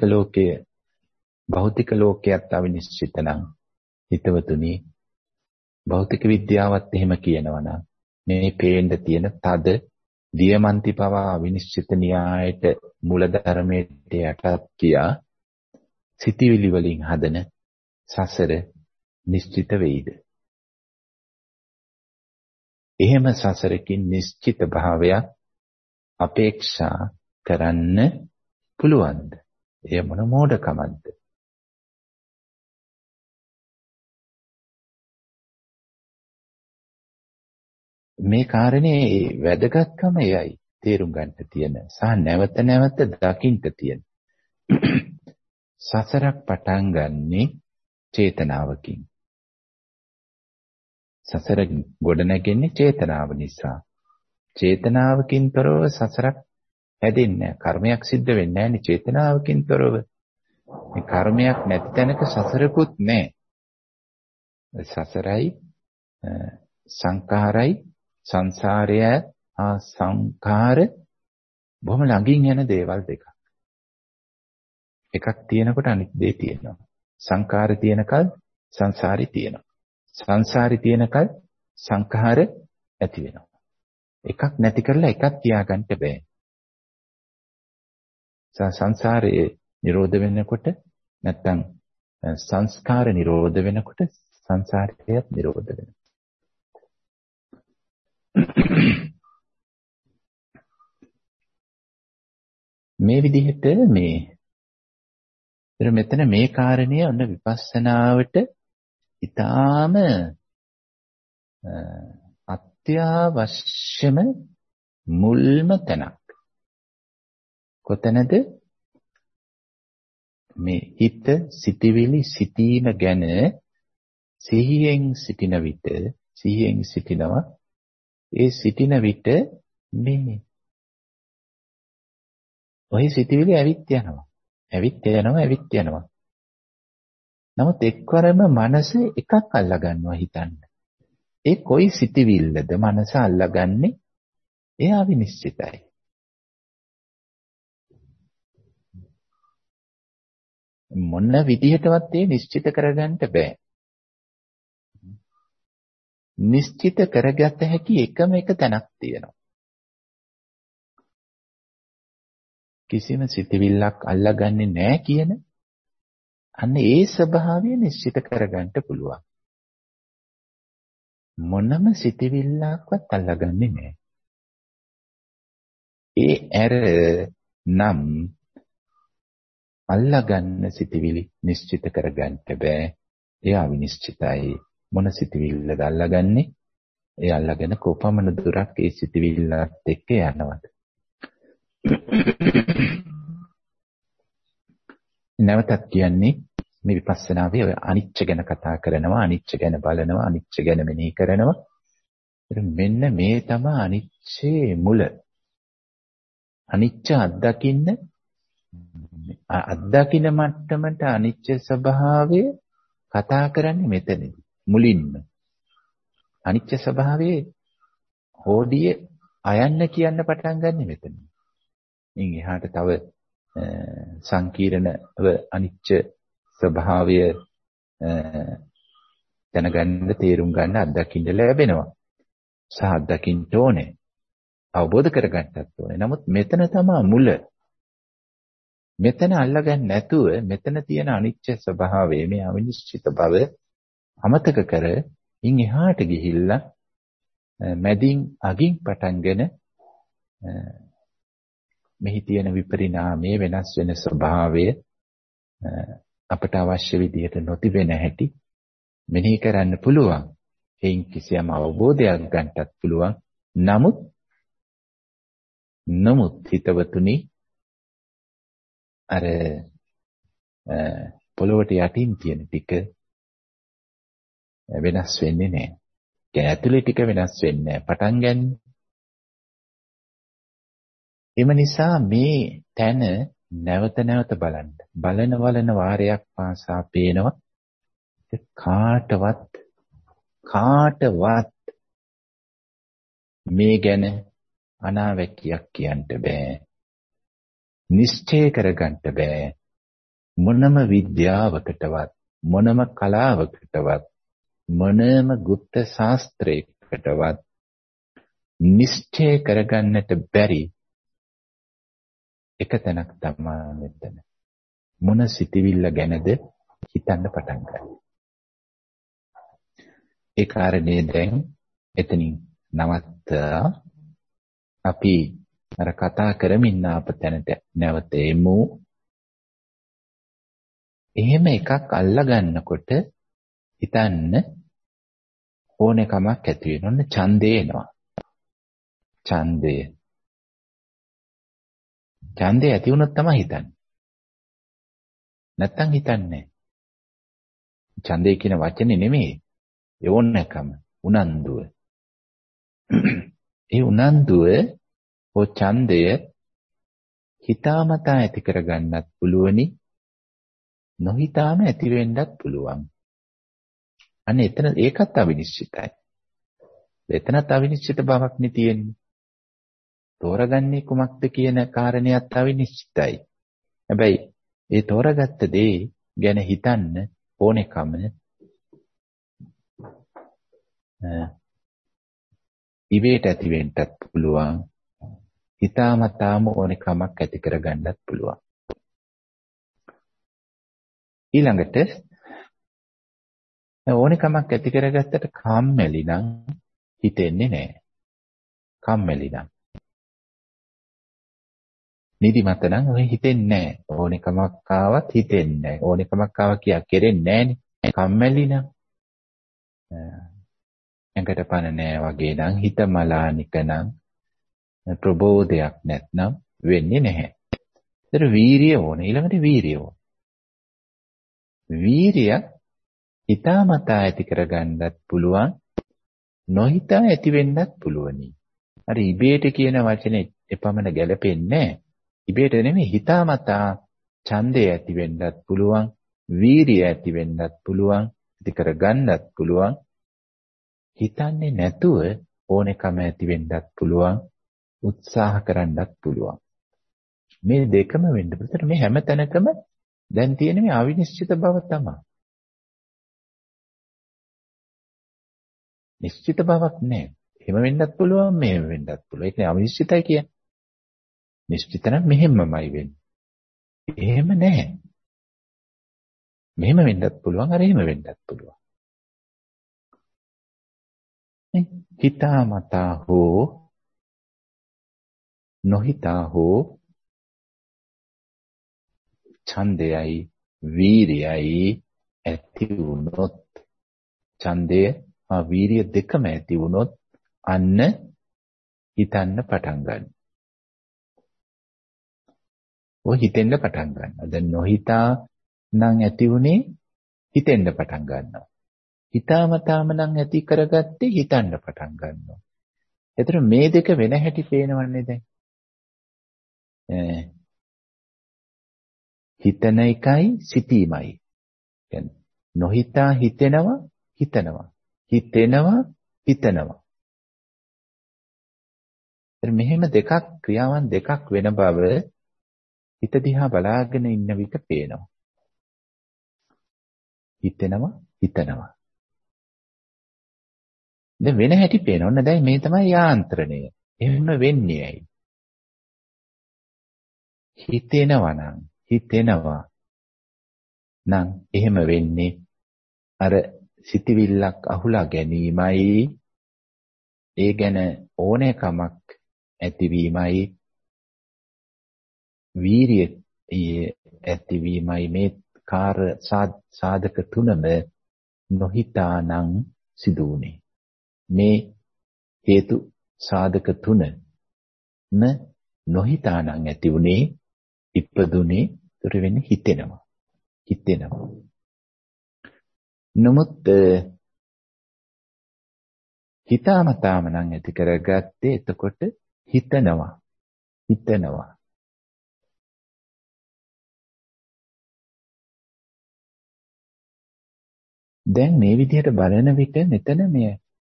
භෞතික ලෝකයේත් අවිනිශ්චිත නම් හිතවතුනි භෞතික විද්‍යාවත් එහෙම කියනවා නම් මේ පේන්න තියෙන තද දියමන්ති පවා අවිනිශ්චිත න්‍යායට මූල ධර්මයට යටත් කියා සිතිවිලි වලින් හදන සසර නිශ්චිත වෙයිද? එහෙම සසරකින් නිශ්චිත භාවයක් අපේක්ෂා කරන්න පුළුවන්ද? එය මොන මෝඩකමක්ද? මේ කාරණේ වැදගත්කම එයයි තේරුම් ගන්නට තියෙන සහ නැවත නැවත දකින්න තියෙන. සසරක් පටන් ගන්නේ චේතනාවකින්. සසර ගොඩ නැගෙන්නේ චේතනාව නිසා. චේතනාවකින් තොරව සසරක් හැදෙන්නේ නැහැ. කර්මයක් සිද්ධ වෙන්නේ නැහැ නේ චේතනාවකින් තොරව. මේ කර්මයක් නැති තැනක සසරකුත් නැහැ. සසරයි සංඛාරයි සංසාරය සංඛාර බොහොම ළඟින් යන දේවල් දෙකක්. එකක් තියෙනකොට අනිත් දේ තියෙනවා. සංඛාර තියෙනකල් සංසාරي තියෙනවා. සංසාරي තියෙනකල් සංඛාර ඇති වෙනවා. එකක් නැති කරලා එකක් තියාගන්න බෑ. සංසාරයේ නිරෝධ වෙනකොට නැත්තම් සංස්කාර නිරෝධ වෙනකොට සංසාරයත් නිරෝධ වෙනවා. මේ විදිහට මෙතන මේ කාරණය ඔන්න විපස්සනාවට ඊටාම අත්‍යවශ්‍යම මුල්ම තැනක්. කොතැනද? මේ හිත සිටිවිලි සිටීම ගැන සිහියෙන් සිටිනවා. ඒ සිටින විට මේ ඔහි සිටිවිලි ඇවිත් යනවා. නමුත් එක්වරම මනස එකක් අල්ලා ගන්නවා හිතන්න. ඒ කොයි සිටිවිල්ලද මනස අල්ලාගන්නේ? ඒ අවිනිශ්චිතයි. මොන විදිහටවත් ඒ නිශ්චිත කරගන්න බෑ. නිශ්චිත කරගත හැකි එකම එක තැනක් තියෙනවා. කිසිම සිතවිල්ලක් අල්ලගන්නේ නැහැ කියන අන්න ඒ ස්වභාවය නිශ්චිත කරගන්න පුළුවන්. මොනම සිතවිල්ලක්වත් අල්ලගන්නේ නැහැ. ඒ ඇර නම් අල්ලගන්න සිතවිලි නිශ්චිත කරගන්න බෑ. ඒ අවිනිශ්චිතයි. මොන සිතවිල්ලද අල්ලගන්නේ? ඒ අල්ලගෙන කොපමණ දුරක් ඒ සිතවිල්ලත් එක්ක යනවද? නැවතත් කියන්නේ මේ විපස්සනාවේ ඔය අනිච්ච ගැන කතා කරනවා, අනිච්ච ගැන බලනවා, අනිච්ච ගැන මෙනෙහි කරනවා. මෙන්න මේ තමයි අනිච්චේ මුල. අනිච්ච අත්දකින්න මට්ටමට අනිච්ච ස්වභාවය කතා කරන්නේ මෙතනදී. මුලින්ම අනිච්ච ස්වභාවයේ හෝඩිය අයන්න කියන්න පටන් ගන්න මෙතන. ඉන් එහාට තව සංකීර්ණව අනිච්ච ස්වභාවය දැනගන්න, තේරුම් ගන්න, අත්දකින්න ලැබෙනවා. සහ අත්දකින්න ඕනේ. අවබෝධ කරගන්නත් ඕනේ. නමුත් මෙතන තමයි මුල. මෙතන අල්ලගන්න නැතුව මෙතන තියෙන අනිච්ච ස්වභාවය, මේ අවිනිශ්චිත බව අමතක කර ඉන් එහාට ගිහිල්ලා මැදින් අගින් පටන්ගෙන මෙහි තියෙන විපරිණාමයේ වෙනස් වෙන ස්වභාවය අපට අවශ්‍ය විදිහට නොතිබෙන හැටි මෙනෙහි කරන්න පුළුවන්. එයින් කිසියම් අවබෝධයක් ගන්නටත් පුළුවන්. නමුත් හිතවතුනි අර පොළොවට යටින් තියෙන ටික වෙනස් වෙන්නේ නැහැ. ඒ ඇතුලේ ටික වෙනස් වෙන්නේ නැහැ. පටන් ගන්න. එම නිසා මේ තැන නැවත බලන්න. බලන වාරයක් පාසා පේනවා කාටවත් මේ ගැන අනාවැකියක් කියන්න බෑ. නිශ්චය කරගන්න බෑ. මොනම විද්‍යාවකටවත්, මොනම කලාවකටවත්, මොනම ගුප්ත ශාස්ත්‍රයකටවත් නිශ්චය කරගන්නට බැරි එක තැනක් තමයි මෙතන. මොන සිතිවිල්ල ගැනද හිතන්න පටන් ගන්න. ඒ කාරණේ දැන් එතනින් නවත්තා අපි අර කතා කරමින් ආපු තැනට නැවත එමු. එහෙම එකක් අල්ලා ගන්නකොට හිතන්න ඕනෑකමක් ඇති වෙනවා. ඔන්න ඡන්දය එනවා. ඡන්දය ඇති වුණොත් තමයි හිතන්නේ. නැත්තම් හිතන්නේ නැහැ. ඡන්දය කියන වචනේ නෙමෙයි. ඒ ඕනෑකම, උනන්දුව. ඒ උනන්දුව හෝ ඡන්දය හිතාමතා ඇති කරගන්නත් පුළුවනි. නොහිතාම ඇති වෙන්නත් පුළුවන්. අනේ එතන ඒකත් අවිනිශ්චිතයි. එතනත් අවිනිශ්චිත බවක් නේ තියෙන්නේ. තෝරගන්නේ කුමක්ද කියන කාරණේත් අවිනිශ්චිතයි. හැබැයි ඒ තෝරගත්ත දේ ගැන හිතන්න ඕනෙකම ඉවේට ඇති වෙන්නත් පුළුවන්. හිතාමතාම ඕනෙකමක් ඇති කරගන්නත් පුළුවන්. ඊළඟට ඕනෙකමක් ඇති කරගත්තට කම්මැලි නම් හිතෙන්නේ නැහැ. කම්මැලි නම් නිදිමත නම් ඔය හිතෙන්නේ නැහැ. ඕනෙකමක් ආවත් හිතෙන්නේ නැහැ. ඕනෙකමක් ආවා කියා කෙරෙන්නේ නැහනේ. කම්මැලි නම් ඇඟට පණ නැහැ වගේ නම් හිත මලානික නම් ප්‍රබෝධයක් නැත්නම් වෙන්නේ නැහැ. ඒතර වීරිය ඕනේ. ඊළඟට වීරිය ඕනේ. වීරිය හිතාමතා ඇති කරගන්නත් පුළුවන්. නොහිතා ඇති වෙන්නත් පුළුවනි. අර ඉබේට කියන වචනේ එපමණ ගැලපෙන්නේ නැහැ. ඉබේට නෙමෙයි හිතාමතා ඡන්දය ඇති වෙන්නත් පුළුවන්. වීරිය ඇති වෙන්නත් පුළුවන්. ඇති කරගන්නත් පුළුවන්. හිතන්නේ නැතුව ඕනෙකම ඇති වෙන්නත් පුළුවන්. උත්සාහ කරන්නත් පුළුවන්. මේ දෙකම වෙන්න පුළුවන්. මේ හැම තැනකම දැන් තියෙන මේ අවිනිශ්චිත බව තමයි. නිශ්චිත බවක් නැහැ. එහෙම වෙන්නත් පුළුවන්, මෙහෙම වෙන්නත් පුළුවන්. ඒක නේ අවිනිශ්චිතයි කියන්නේ. නිශ්චිත නම් මෙහෙමමයි වෙන්නේ. එහෙම නැහැ. මෙහෙම වෙන්නත් පුළුවන්, අර එහෙම වෙන්නත් පුළුවන්. හිතාමතා හෝ නොහිතා හෝ ඡන්දයයි වීරියයි ඇති වුණොත් ඡන්දය හා වීරිය දෙකම ඇති වුණොත් අන්න හිතන්න පටන් ගන්න. ඔය හිතෙන්න පටන් ගන්නවා. දැන් නොහිතා නම් ඇති වුණේ හිතෙන්න පටන් ගන්නවා. හිතාමතාම නම් ඇති කරගත්තේ හිතන්න පටන් ගන්නවා. ඒතර මේ දෙක වෙන හැටි පේනවන්නේ දැන්. හිතන එකයි සිතීමයි. කියන්නේ නොහිතා හිතෙනවා හිතනවා. හිතෙනවා හිතනවා. මෙහෙම දෙකක් ක්‍රියාවන් දෙකක් වෙන බව හිත දිහා බලාගෙන ඉන්න විට පේනවා. හිතෙනවා හිතනවා. දැන් වෙන හැටි පේනවා. ඔන්න දැන් මේ තමයි යාන්ත්‍රණය. එහෙම වෙන්නේ ඇයි? හිතෙනවා නම් එහෙම වෙන්නේ අර සිතවිල්ලක් අහුලා ගැනීමයි ඒ ගැන ඕනෑකමක් ඇතිවීමයි වීරිය ඇතිවීමයි මේ කාර්ය සාධක තුනම නොහිතානම් සිදු වුනේ. මේ හේතු සාධක තුනම නොහිතානම් ඇති වුනේ ඉපදුනේ උතර වෙන්නේ හිතෙනවා. නමුත් හිතාමතාම නම් ඇති කරගත්තේ එතකොට හිතනවා. දැන් මේ විදිහට බලන විට මෙතන මේ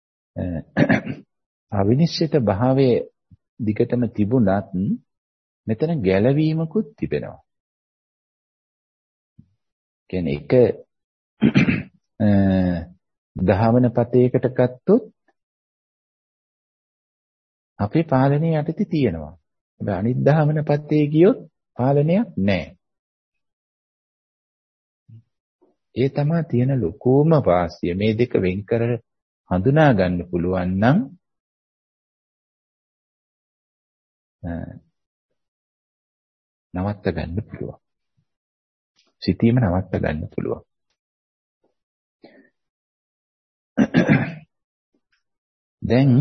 අවිනිශ්චිත භාවයේ දිගටම තිබුණත් මෙතන ගැළවීමකුත් තිබෙනවා. කියන්නේ එක දහවන පතේකට ගත්තොත් අපේ පාලනය යටතේ තියෙනවා. හැබැයි අනිත් දහවන පතේ ගියොත් පාලනයක් නැහැ. ඒ තමයි තියෙන ලොකෝම වාසිය. මේ දෙක වෙන් කර හඳුනා ගන්න පුළුවන් නම් නවත්ත ගන්න පුළුවන්. සිතීම නවත්ත ගන්න පුළුවන්. දැන්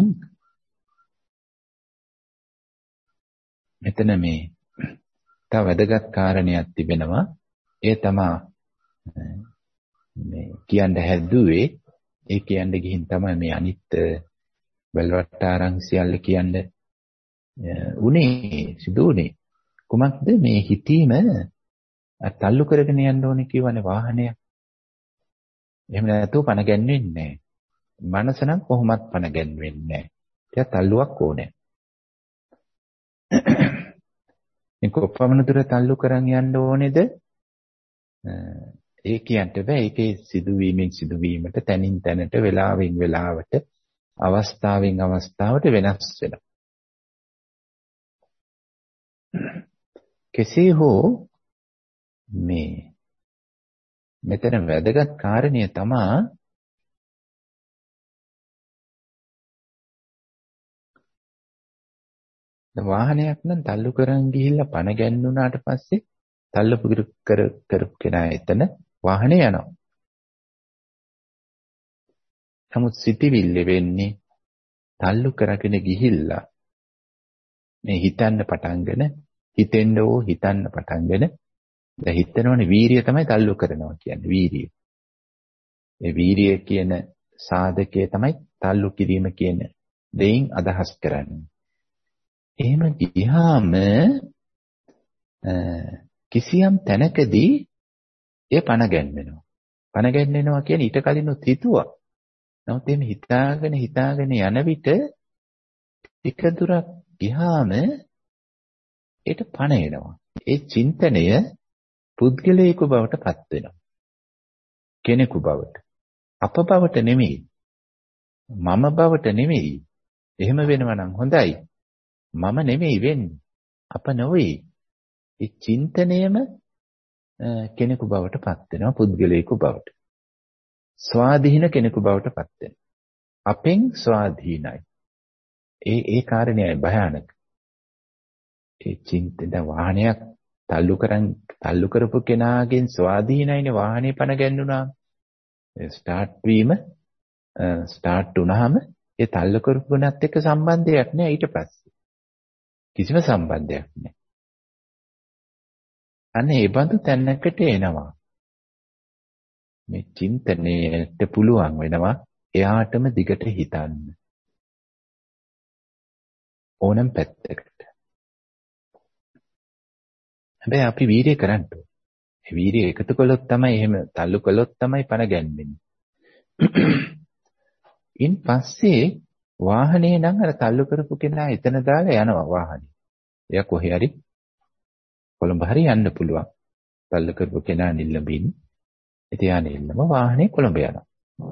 මෙතන මේ තව වැදගත් කාරණයක් තිබෙනවා. ඒ තමයි මේ කියන්න හැදුවේ. ඒ කියන්න ගිහින් තමයි මේ අනිත් බල්වට්ටාරං සියල්ල කියන්න සිදු උනේ. කුමක්ද මේ හිතීම තල්ලු කරගෙන යන්න ඕනේ කියවනේ වාහනය. එහෙම නැතුව පණ ගැන්වෙන්නේ නැහැ. මනස නම් කොහොමත් පණ ගැන්වෙන්නේ නැහැ. ඒක තල්ලුවක් ඕනේ. මේ කොපමණ දුර තල්ලු කරන් යන්න ඕනේද? ඒ කියන්න බෑ. ඒකේ සිදුවීමට තනින් තැනට වෙලාවෙන් වෙලාවට අවස්ථාවෙන් අවස්ථාවට වෙනස් වෙනවා. කෙසේ හෝ මේ මෙතන වැදගත් කාරණය තමයි වාහනයක් නම් තල්ලු කරන් ගිහිල්ලා පණ ගැන්නුනාට පස්සේ තල්ලු කරපු කෙනා එතන වාහනේ යනවා. නමුත් සිටිවිල්ල වෙන්නේ තල්ලු කරගෙන ගිහිල්ලා මේ හිතන්න පටන්ගෙන හිතන්න පටන්ගෙන දැන් හිතනෝනේ වීරිය තමයි තල්ලු කරනවා කියන්නේ වීරිය. මේ වීරිය කියන සාධකයේ තමයි තල්ලු කිරීම කියන දෙයින් අදහස් කරන්නේ. එහෙම ගියාම කිසියම් තැනකදී ඒ පණ ගැන්වෙනවා. පණ ගැන්වෙනවා කියන්නේ ඊට කලිනුත් හිතුවා. නමුත් එහෙම හිතාගෙන යන විට ටික දුරක් ගියාම ඒට පණ එනවා. ඒ චින්තනය පුද්ගලයෙකු බවට පත් වෙනවා. කෙනෙකු බවට. අප බවට නෙමෙයි. මම බවට නෙමෙයි. එහෙම වෙනවා නම් හොඳයි. මම නෙමෙයි වෙන්නේ. අප නොවේ. ඒ චින්තනයම කෙනෙකු බවට පත් වෙනවා පුද්ගලයෙකු බවට. ස්වාධීන කෙනෙකු බවට පත් වෙනවා. අපෙන් ස්වාධීනයි. ඒ කාරණේයි භයානක. ඒ චින්තන වාහනයක් තල්ලු කරපු කෙනාගෙන් ස්වාධීනයිනේ වාහනේ පණ ගැන්නුනා. ස්ටාර්ට් වුණාම ඒ තල්ලු කරපු කෙනත් එක්ක සම්බන්ධයක් නෑ ඊට පස්සේ. කිසිම සම්බන්ධයක් නෑ. අන්න ඒ බඳු තැනකට එනවා. මේ චින්තනයට පුළුවන් වෙනවා එයාටම දිගට හිතන්න. ඕනම් පැත්තකට. හැබැයි අපි වීර්යය කරන්න ඕනේ. ඒ වීර්යය එකතු කළොත් තමයි එහෙම තල්ලු කළොත් තමයි පණ ගැන්වෙන්නේ. ඉන් පස්සේ වාහනේ නම් අර තල්ලු කරපු කෙනා එතන දාලා යනවා වාහනේ. එයා කොහේ හරි කොළඹ හරි යන්න පුළුවන්. තල්ලු කරපු කෙනා නිල්ලඹින් ඉතින් යන්නේ ඉන්නම වාහනේ කොළඹ යනවා.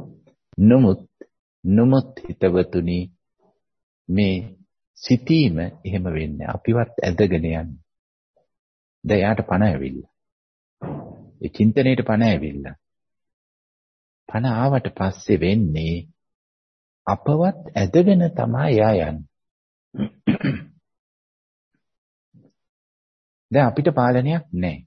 නමුත් හිතවතුනි මේ සිටීම එහෙම වෙන්නේ අපිවත් ඇදගෙන යන්නේ. දැන් යාට පණ ඇවිල්ලා. ඒ චින්තනයේට පණ ඇවිල්ලා. පණ ආවට පස්සේ වෙන්නේ අපවත් ඇදගෙන තමයි යා යන්නේ. දැන් අපිට පාලනයක් නැහැ.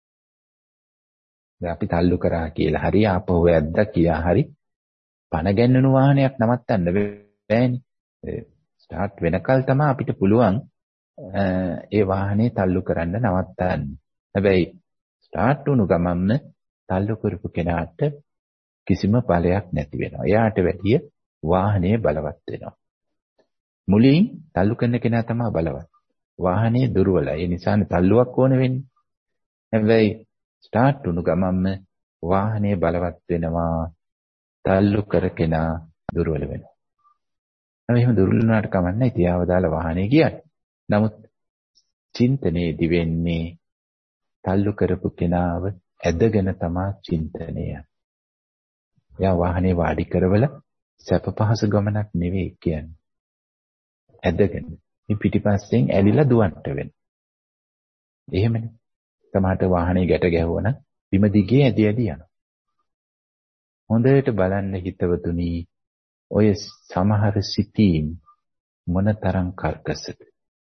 දැන් අපි තල්ලු කරා කියලා හරි ආපහු ඇද්දා කියා හරි පණ ගැන්වෙන වාහනයක් නවත්තන්න බෑනේ. ස්ටාර්ට් වෙනකල් තමයි අපිට පුළුවන් ඒ වාහනේ තල්ලු කරන්න නවත්තන්න. හැබැයි ස්ටාර්ට් වුණු ගමන්ම තල්ලු කරපු කෙනාට කිසිම ඵලයක් නැති වෙනවා. එයාට වැඩිය වාහනේ බලවත් වෙනවා. මුලින් තල්ලු කරන කෙනා තමයි බලවත්. වාහනේ දුර්වලයි. ඒ නිසානේ තල්ලුවක් ඕන වෙන්නේ. හැබැයි ස්ටාර්ට් වුණු ගමන්ම වාහනේ බලවත් වෙනවා. තල්ලු කර කෙනා දුර්වල වෙනවා. එහෙනම් දුර්වල වුණාට කමන්නේ ඉතියාව දාලා වාහනේ ගියත්. නමුත් චින්තනයේදී වෙන්නේ තල්ලු කරපු කෙනාව ඇදගෙන තමයි චින්තනය. යා වාහනේ වාඩි කරවලා සැප පහසු ගමනක් නෙවෙයි කියන්නේ. ඇදගෙන. මේ පිටිපස්සෙන් ඇලිලා දුවන්ට වෙන. එහෙමනේ. තමාට වාහනේ ගැට ගැහුවනම් බිම දිගේ ඇදී යනවා. හොඳට බලන්න හිතවතුනි ඔය සමහර සිතීම් මොනතරම් කර්කසද.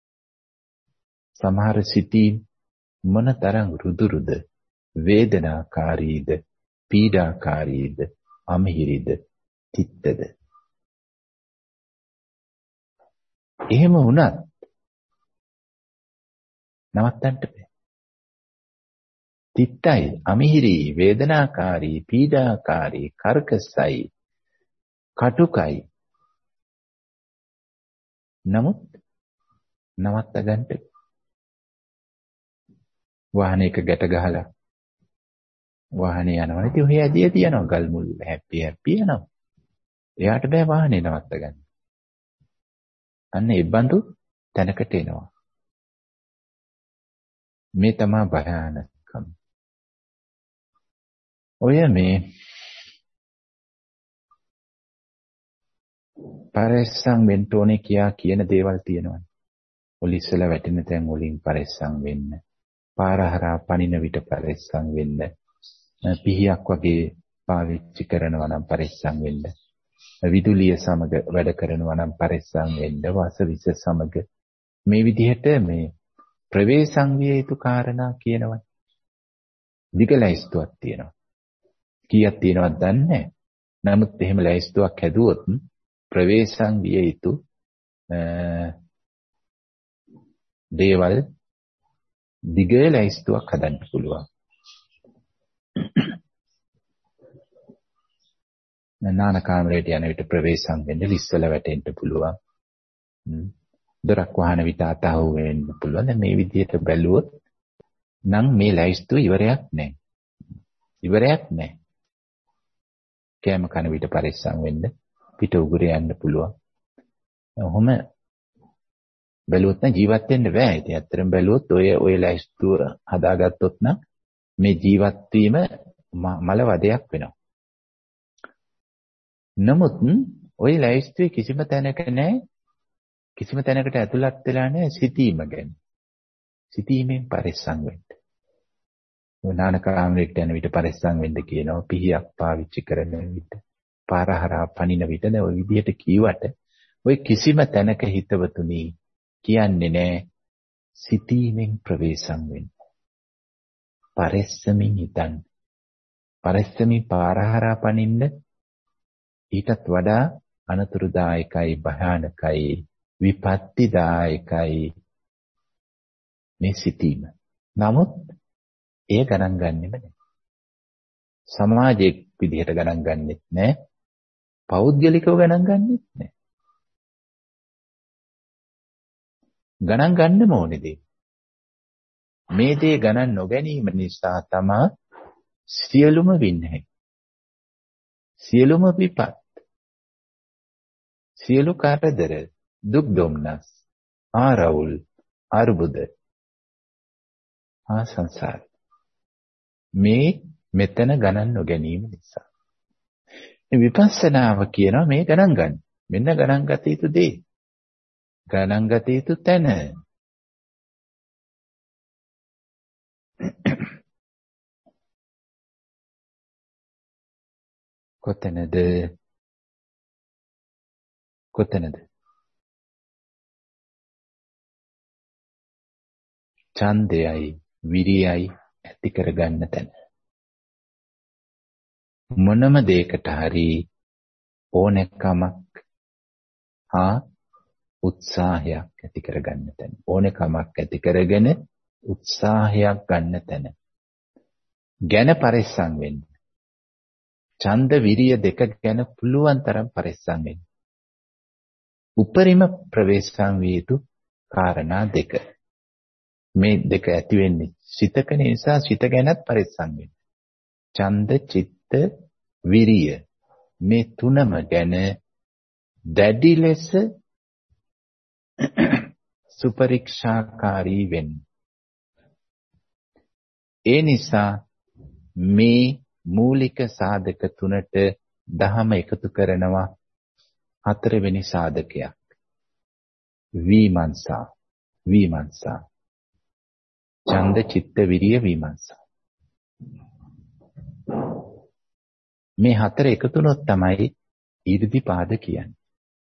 සමහර සිතීම් මොනතරම් රුදුරුද, වේදනාකාරීද, පීඩාකාරීද, අමිහිරිද, තිත්තද. එහෙම වුණත් නවත්තන්න බෑ. තිත්තයි, අමිහිරි, වේදනාකාරී, පීඩාකාරී, කර්කසයි, කටුකයි. නමුත් නවත්ත ගන්න වාහනයක ගැට ගහලා වාහනේ යනවා. ඉතින් ඔහේ ඇදී යනවා ගල් මුල් හැප්පි යනවා. එයාට බෑ වාහනේ නවත්ත ගන්න. අන්න ඒ බඳු තැනකට එනවා. මේ තමයි භයානකම. ඔය මේ පරිස්සම් වෙන්න ඕනේ කියන දේවල් තියෙනවා. ඔලිස්සල වැටෙන තැන් වලින් පරිස්සම් වෙන්න. පාර හරහා පනින විට පරිස්සම් වෙන්න. පිහියක් වගේ පාවිච්චි කරනවා නම් පරිස්සම් වෙන්න. විදුලිය සමග වැඩ කරනවා නම් පරිස්සම් වෙන්න. වාසවිස සමග මේ විදිහට මේ ප්‍රවේශම් විය යුතු කාරණා කියනවා. දිග ලැයිස්තුවක් තියෙනවා. කීයක් තියෙනවද දන්නේ නැහැ. නමුත් එහෙම ලැයිස්තුවක් හැදුවොත් ප්‍රවේශම් විය යුතු දේවල් දිග ලැයිස්තුවක් හදන්න පුළුවන්. නාන කාමරයට යන විට ප්‍රවේශම් වෙන්න ලිස්සල වැටෙන්න පුළුවන්. දොරක් වහන විට අතහුව වෙන්න පුළුවන්. මේ විදිහට බැලුවොත් නම් මේ ලැයිස්තුව ඉවරයක් නැහැ. ඉවරයක් නැහැ. කෑම කන විට පරිස්සම් වෙන්න පිට උගුර යන්න පුළුවන්. ඔහොම බැලුවොත් නම් ජීවත් වෙන්න බෑ. ඉතින් ඇත්තටම බැලුවොත් ඔය ලැයිස්තුව හදාගත්තොත් නම් මේ ජීවත් වීම මල වදයක් වෙනවා. නමුත් ওই ලැයිස්තුවේ කිසිම තැනක නැහැ. කිසිම තැනකට ඇතුළත් වෙලා නැහැ සිටීම ගැන. සිටීමෙන් පරිස්සම් වෙන්න. නාන කාමරයට යන විට පරිස්සම් වෙන්න කියනවා. පිහියක් පාවිච්චි කරන විට, පාර හරහා පනින විට ඔය විදිහට කීවට ඔය කිසිම තැනක හිතවතුනි කියන්නේ නැහැ සිටීමෙන් ප්‍රවේශම් වෙන්න. පරිස්සමින් හිතන්න. පරිස්සමින් පාර හරහා පනින්න ඊටත් වඩා අනතුරුදායකයි, භයානකයි, විපත්තිදායකයි මේ සිටීම. නමුත් ඒ ගණන් ගන්නෙම නැහැ. සමාජයේ විදිහට ගණන් ගන්නෙත් නැහැ. පෞද්ගලිකව ගණන් ගන්නෙත් නැහැ. ගණන් ගන්න ඕනේ දේ. මේ දේ ගණන් නොගැනීම නිසා තමයි සියලුම වින්නේ. සියලුම විපත්, සියලු කරදර, දුක් දුම්නස්, ආරවුල්, අර්බුද, සංසාර. මේ මෙතන ගණන් නොගැනීම නිසා. මේ විපස්සනාව කියනවා මේ ගණන් ගන්න. මෙන්න ගණන් ගත යුතු දේ. ගණන් ගත යුතු තැන. කොතැනද? කොතැනද? ඡන්දයයි විරියයි ඇති කරගන්න තැන. මොනම දෙයකට හරි ඕනෑකමක් හා උත්සාහයක් ඇති කරගන්න තැන. ඕනෑකමක් ඇති කරගෙන උත්සාහයක් ගන්න තැන. ගැන පරිස්සම් වෙන්න. ඡන්ද විරිය දෙක ගැන පුළුවන් තරම් පරිස්සම් වෙන්න. උපරිම ප්‍රවේශම් විය යුතු කාරණා දෙක. මේ දෙක ඇති වෙන්නේ සිතක නිසා සිත ගැනත් පරිස්සම් වෙන්න. ඡන්ද, චිත්ත, විරිය මේ තුනම ගැන දැඩි ලෙස සුපරීක්ෂාකාරී වෙන්න. ඒ නිසා මේ මූලික සාධක තුනට දහම එකතු කරනවා හතරවෙනි සාධකයක්. විමර්ශා. විමර්ශා. ඡන්ද, චිත්ත, විරිය, විමර්ශා. මේ හතර එකතු වුණොත් තමයි ඊර්ධිපාද කියන්නේ.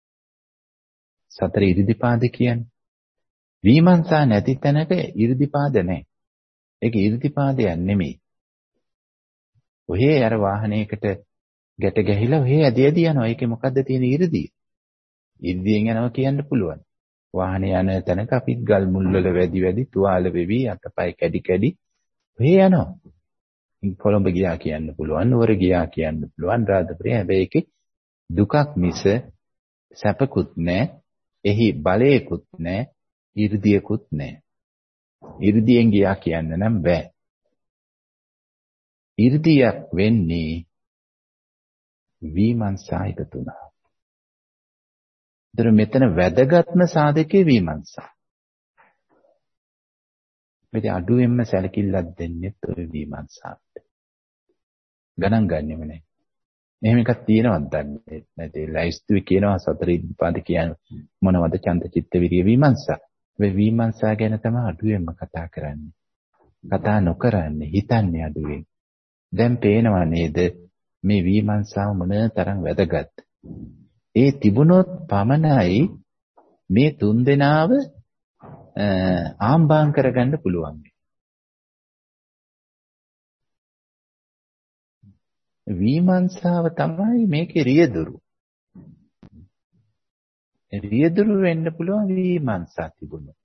සතර ඊර්ධිපාද කියන්නේ. විමර්ශා නැති තැනක ඊර්ධිපාද නැහැ. ඒක ඊර්ධිපාදයක් නෙමෙයි. ඔහේ අර වාහනයකට ගැට ගැහිලා ඔහේ ඇදී යනවා. ඒකේ මොකද්ද තියෙන ඊර්ධිය? ඊර්ධියෙන් යනවා කියන්න පුළුවන්. වාහනේ යන තැනක අපිත් ගල් මුල් වල වැඩි තුවාල වෙවි අතපය කැඩි කැඩි ඔහේ යනවා. කොළඹ ගියා කියන්න පුළුවන්, නුවර ගියා කියන්න පුළුවන්, රාජපුරේ. හැබැයි ඒකේ දුකක් මිස සැපකුත් නැහැ. එහි බලයකුත් නැහැ, ඊර්ධියකුත් නැහැ. ඊර්ධියෙන් ගියා කියන්න නම් බෑ. ඊර්ධියක් වෙන්නේ විමර්ශා එකතු වුණා. ඒතර මෙතන වැදගත්ම සාධකේ විමර්ශා. මෙතන අඩුවෙන්ම සැලකිල්ලක් දෙන්නේ ඔය විමර්ශාවට. ගණන් ගන්නෙම නැහැ. එහෙම එකක් තියෙනවද දන්නේ නැති. ලයිස්තුවේ කියනවා සතර ඉද්ධිපාද කියන්නේ මොනවද? ඡන්ද, චිත්ත, විරිය, විමර්ශා. මේ විමර්ශා ගැන තමයි අඩුවෙන්ම කතා කරන්නේ. කතා නොකරන්නේ, හිතන්නේ අඩුවෙන්. දැන් පේනවා නේද මේ විමර්ශාව මොන තරම් වැදගත්. ඒ තිබුණොත් පමණයි මේ තුන් දෙනාව ආම්බාම් කරගන්න පුළුවන්. විමර්ශාව තමයි මේකේ රියදුරු. රියදුරු වෙන්න පුළුවන් විමර්ශා තිබුණොත්.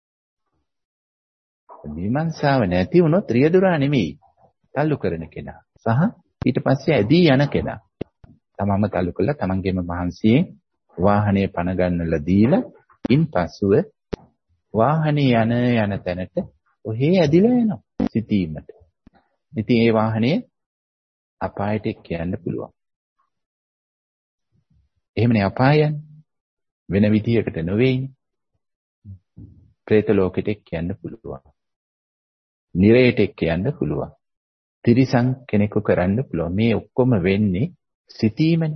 විමර්ශාව නැති වුණොත් රියදුරා නෙමෙයි. තල්ලු කරන කෙනා. සහ ඊට පස්සේ ඇදී යන කෙනා. තමම තල්ලු කළා තමන්ගේම මහන්සියෙන් වාහනේ පණ ගන්නලා දීලා ඉන්පසුව වාහනේ යන තැනට ඔහේ ඇදිලා යනවා සිටීමට. ඉතින් ඒ වාහනේ අපායට කියන්න පුළුවන්. එහෙමනේ අපායන් වෙන විදියකට නෙවෙයිනේ. പ്രേත ලෝකෙට කියන්න පුළුවන්. නිරයට කියන්න පුළුවන්. තිරිසන් කෙනෙකු කරන්න පුළුවන්. මේ ඔක්කොම වෙන්නේ සිටීමනේ.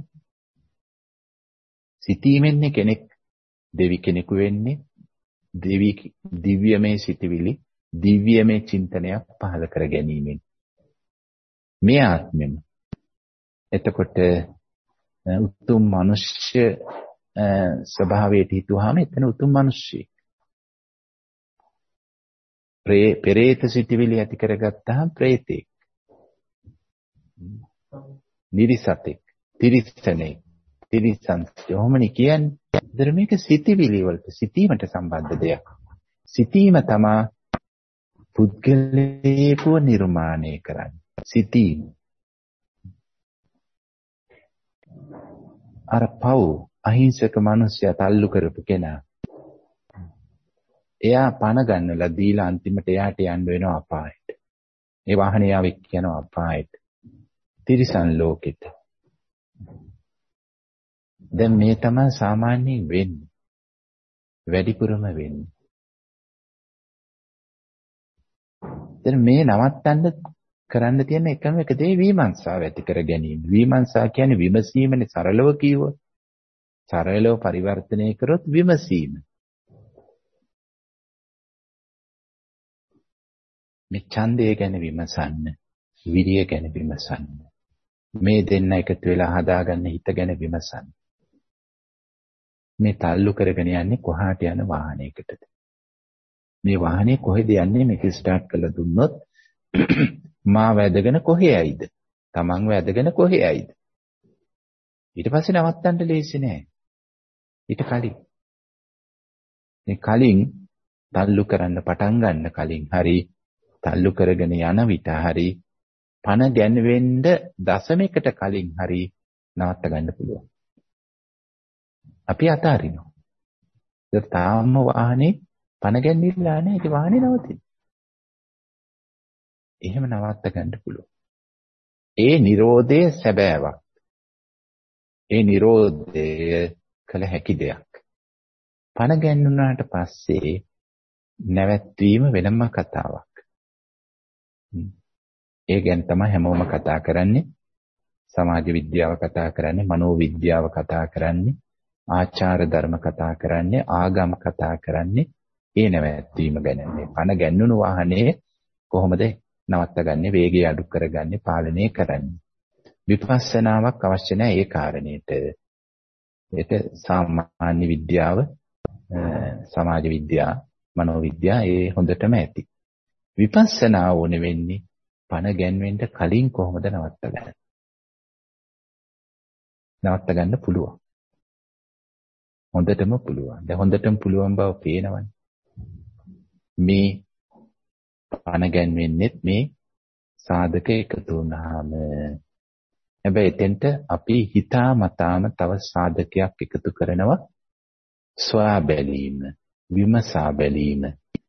සිටීමෙන්නේ කෙනෙක් දෙවි කෙනෙකු වෙන්නේ දිව්‍යමය සිටවිලි දිව්‍යමය චින්තනයක් පහළ කර ගැනීමෙන් මේ ආත්මෙම එතකොට උතුම් මනුෂ්‍ය ස්වභාවයට හිතුවාම එතන උතුම් මිනිස්සෙක්. පෙරේත සිටිවිලි ඇති කරගත්තාම ප්‍රේතෙක්. නිරිසතෙක්, තිරිසනෙක්, තිරිසන්. කොහොමද කියන්නේ? ඒතර මේක සිටිවිලි වලට සිටීමට සම්බන්ධ දෙයක්. සිටීම තමයි පුද්ගලයෙකු නිර්මාණය කරන්නේ. සිටීම. අර පව් අහිංසක මිනිස්සයා තල්ලු කරපු කෙනා. එයා පණ ගන්නලා දීලා අන්තිමට එයාට යන්න වෙනවා අපායට. ඒ වාහනේ ආවෙක් යනවා අපායට. තිරිසන් ලෝකෙට. දැන් මේ තමයි සාමාන්‍යයෙන් වෙන්නේ. වැඩිපුරම වෙන්නේ. දැන් මේ නවත්තන්න කරන්න තියෙන එකම එක දේ විමර්ශාව ඇති කර ගැනීම. විමර්ශා කියන්නේ විමසීමනේ සරලව කිව්වොත්. සරලව පරිවර්තනය කරොත් විමසීම. මේ ඡන්දය ගැන විමසන්න, විරිය ගැන විමසන්න. මේ දෙන්න එකතු වෙලා හදාගන්න හිත ගැන විමසන්න. මේ තල්ලු කරගෙන යන්නේ කොහාට යන වාහනයකටද? මේ වාහනේ කොහෙද යන්නේ? මේක ස්ටාර්ට් කරලා දුන්නොත් මා වැදගෙන කොහේ යයිද? Taman වැදගෙන කොහේ යයිද? ඊට පස්සේ නවත්තන්න ලේසි නෑ. ඊට කලින් මේ කලින් තල්ලු කරන්න පටන් ගන්න කලින් හරි තල්ලු කරගෙන යන විට හරි පණ ගැන්වෙන්න දශමයකට කලින් හරි නවත්ත ගන්න පුළුවන්. අපි අතාරිනවා. ඒක තාම වාහනේ පණ ගැන්විලා නැහැ. ඒක වාහනේ නවතින. එහෙම නවත්ත ගන්න පුළුවන්. ඒ Nirodhe සැබෑවක්. ඒ Nirodhe කළ හැකි දෙයක්. පණ ගැන්වුණාට පස්සේ නැවැත්වීම වෙනම කතාවක්. ඒ ගැන තමයි හැමෝම කතා කරන්නේ. සමාජ විද්‍යාව කතා කරන්නේ, මනෝ විද්‍යාව කතා කරන්නේ, ආචාර ධර්ම කතා කරන්නේ, ආගම් කතා කරන්නේ. ඒ නැවැත්වීම ගැන. මේ පණ ගැන්වුණු වාහනේ කොහොමද නවත්තගන්නේ, වේගය අඩු කරගන්නේ, පාලනය කරන්නේ. විපස්සනාවක් අවශ්‍ය නැහැ ඒ කාරණේට. ඒක සාමාන්‍ය විද්‍යාව, සමාජ විද්‍යාව, මනෝ විද්‍යාව ඒ හොඳටම ඇති. විපස්සනා ඕනේ වෙන්නේ පණ ගැන්වෙන්න කලින් කොහොමද නවත්තගන්නේ? නවත්ත ගන්න පුළුවන්. හොඳටම පුළුවන්. දැන් හොඳටම පුළුවන් බව පේනවනේ. මේ පණ ගැන්වෙන්නෙත් මේ සාධක එකතු වුණාම. හැබැයි එතෙන්ට අපි හිතාමතාම තව සාධකයක් එකතු කරනවා. සොයා බැලීම, විමසා බැලීම,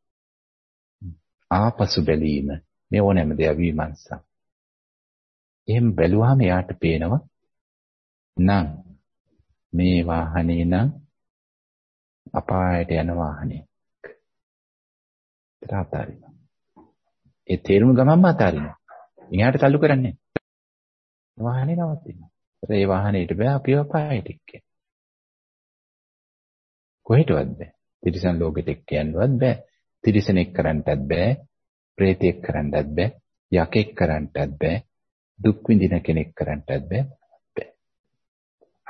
ආපසු බැලීම. මේ ඕනෑම දෙයක් විමර්ශා. එහෙම බැලුවාම එයාට පේනවා නම් මේ වාහනේ නම් අපායට යන වාහනයක්. තාතාරිනවා. ඒ තේරුම ගමන්ම අතාරිනවා. එයාට තල්ලු කරන්නේ. වාහනේ නවතිනවා. ඒ වාහනේට බෑ අපිව අපායට එක්ක. කොහෙටවත් බෑ. තිරිසන් ලෝකෙට එක්ක යන්නවත් බෑ. තිරිසනෙක් කරන්නටත් බෑ. ප්‍රේතෙක් කරන්නටත් බෑ. යකෙක් කරන්නටත් බෑ. දුක් විඳින කෙනෙක් කරන්නටත් බෑ.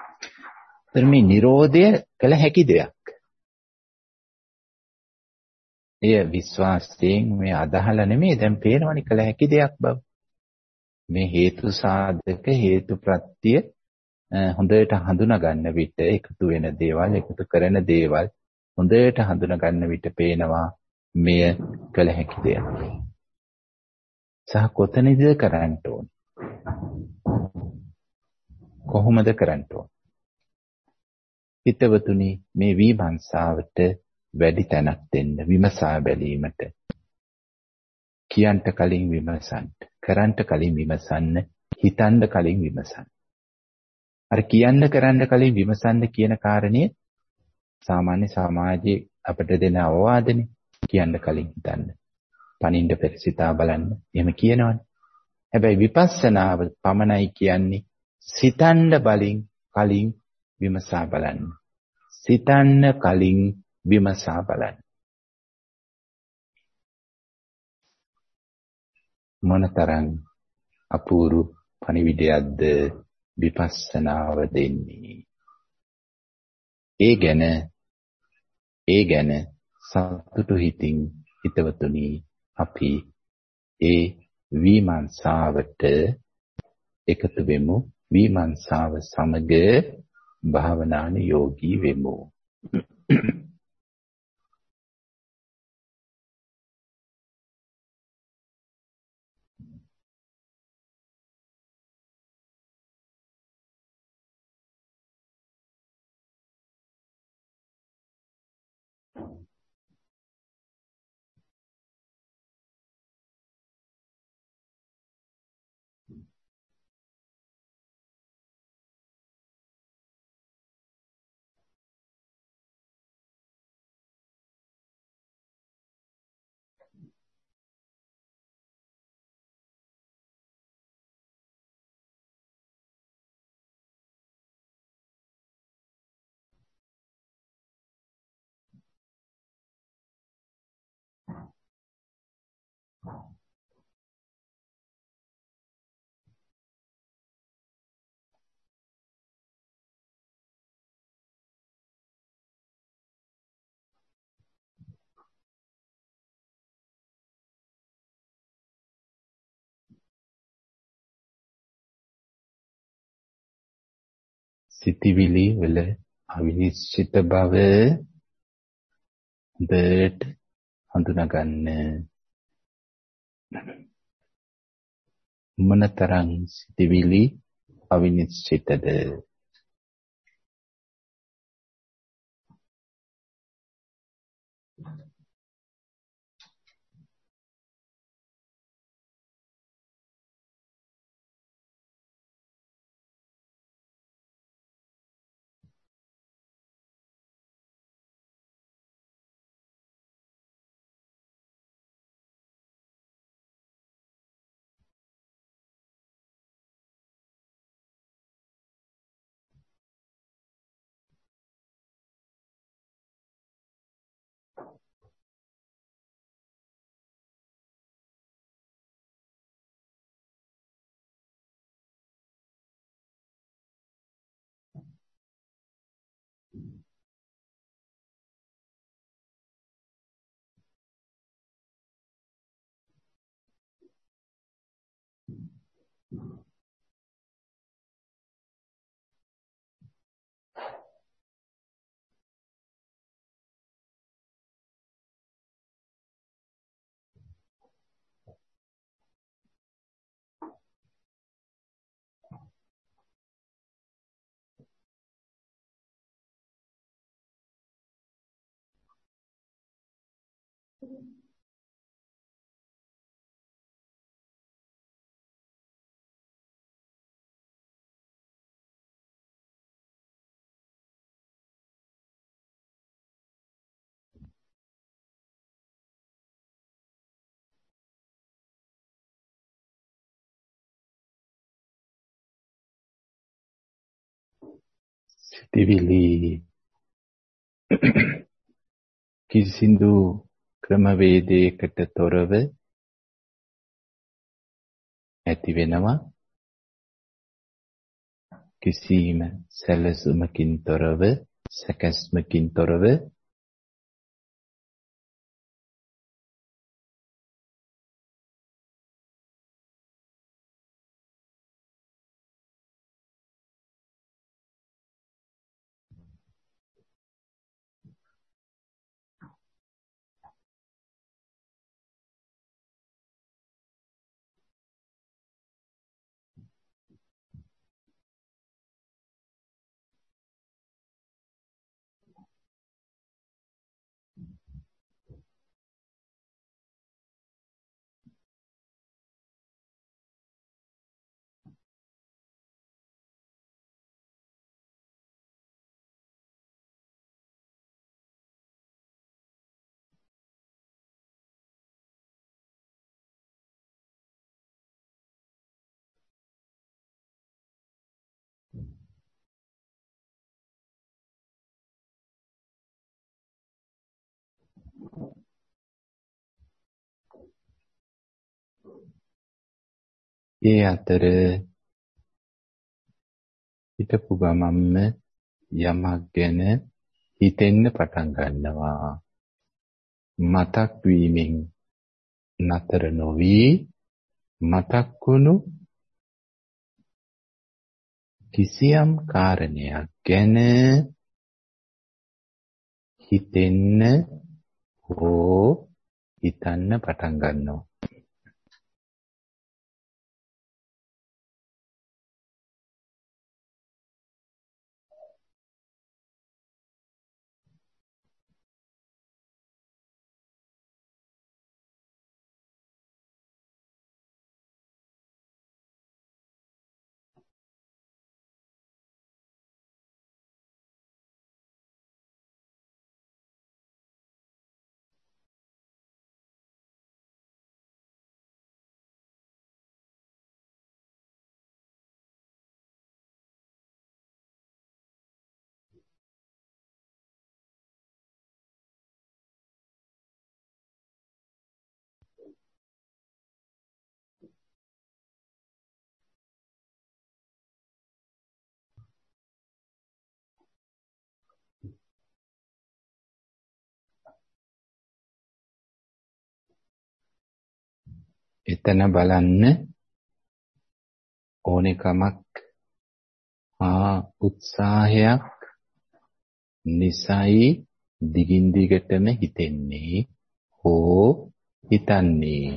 මේ Nirodhe කළ හැකි දෙයක්. එය විශ්වාසයෙන් මේ අදහලා නෙමෙයි දැන් පේනවනේ කළ හැකි දෙයක් බව. මේ හේතු සාධක හේතු ප්‍රත්‍ය හොඳට හඳුනා ගන්න විට එකතු වෙන දේවල් එකතු කරන දේවල් හොඳට හඳුනා ගන්න විට පේනවා මෙය කළ හැකි දෙයක්. සහ කොතනද කරන්න ඕන? කොහොමද කරන්න ඕන? හිතවතුනි මේ විමර්ශාවට වැඩි තැනක් දෙන්න විමසා බැලීමට. කියන්ට කලින් විමසන්න, කරන්ට කලින් විමසන්න, හිතන්න කලින් විමසන්න. අර කියන්න කරන්න කලින් විමසන්න කියන කාරණේ සාමාන්‍ය සමාජයේ අපිට දෙන අවවාදනේ. කියන්න කලින් හිතන්න. පණින්න පෙර සිතා බලන්න. එහෙම කියනවනේ. හැබැයි විපස්සනාව පමණයි කියන්නේ සිතන්න කලින් විමසා බලන්න. සිතන්න කලින් විමසා බලන්න. මොනතරම් අපූර්ව පණිවිඩයක්ද විපස්සනාව දෙන්නේ. ඒ ගැන සතුටු හිතින් හිතවතුනි අපි ඒ විමර්ශාවට එකතු වෙමු. විමර්ශාව සමග භාවනානුයෝගී වෙමු. සිතිවිලි වල අවිනිශ්චිත බව හොඳට හඳුනා ගන්න. මොනතරම් සිතිවිලි අවිනිශ්චිතද? සිතිවිලි කිසිදු ක්‍රමවේදයකට තොරව ඇති වෙනවා. කිසිම සැලසුමකින් තොරව, සැකස්මකින් තොරව ඒ අතර හිතපු ගමන්ම යමක් ගැන හිතෙන්න පටන් ගන්නවා. මතක් වීමෙන් නතර නොවි මතක් වුණු කිසියම් කාරණයක් ගැන හිතෙන්න හෝ හිතන්න පටන් ගන්නවා. එතන බලන්න ඕනෙකමක් උත්සාහයක් නිසයි දිගින් දිගටම හිතෙන්නේ හෝ හිතන්නේ.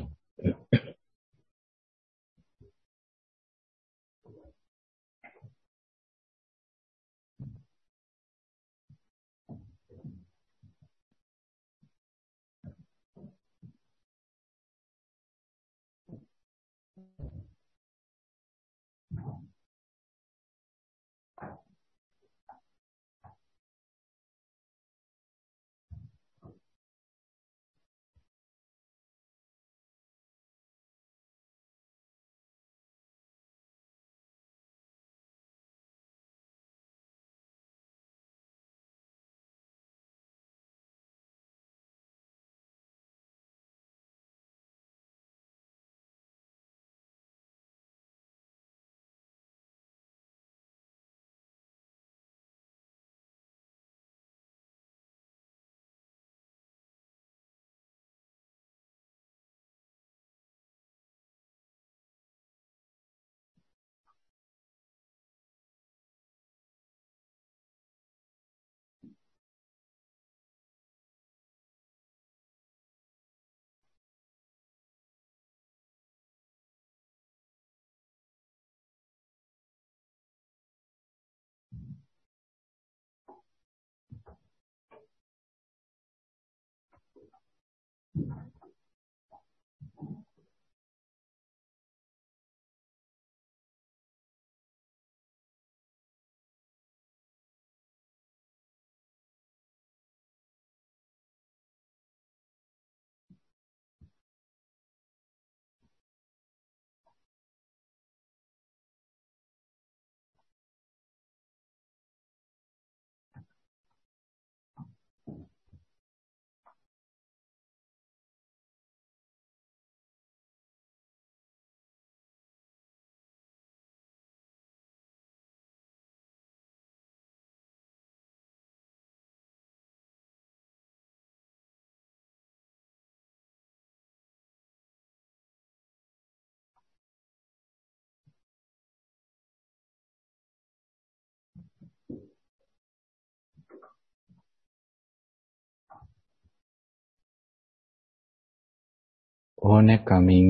ඕනකමින්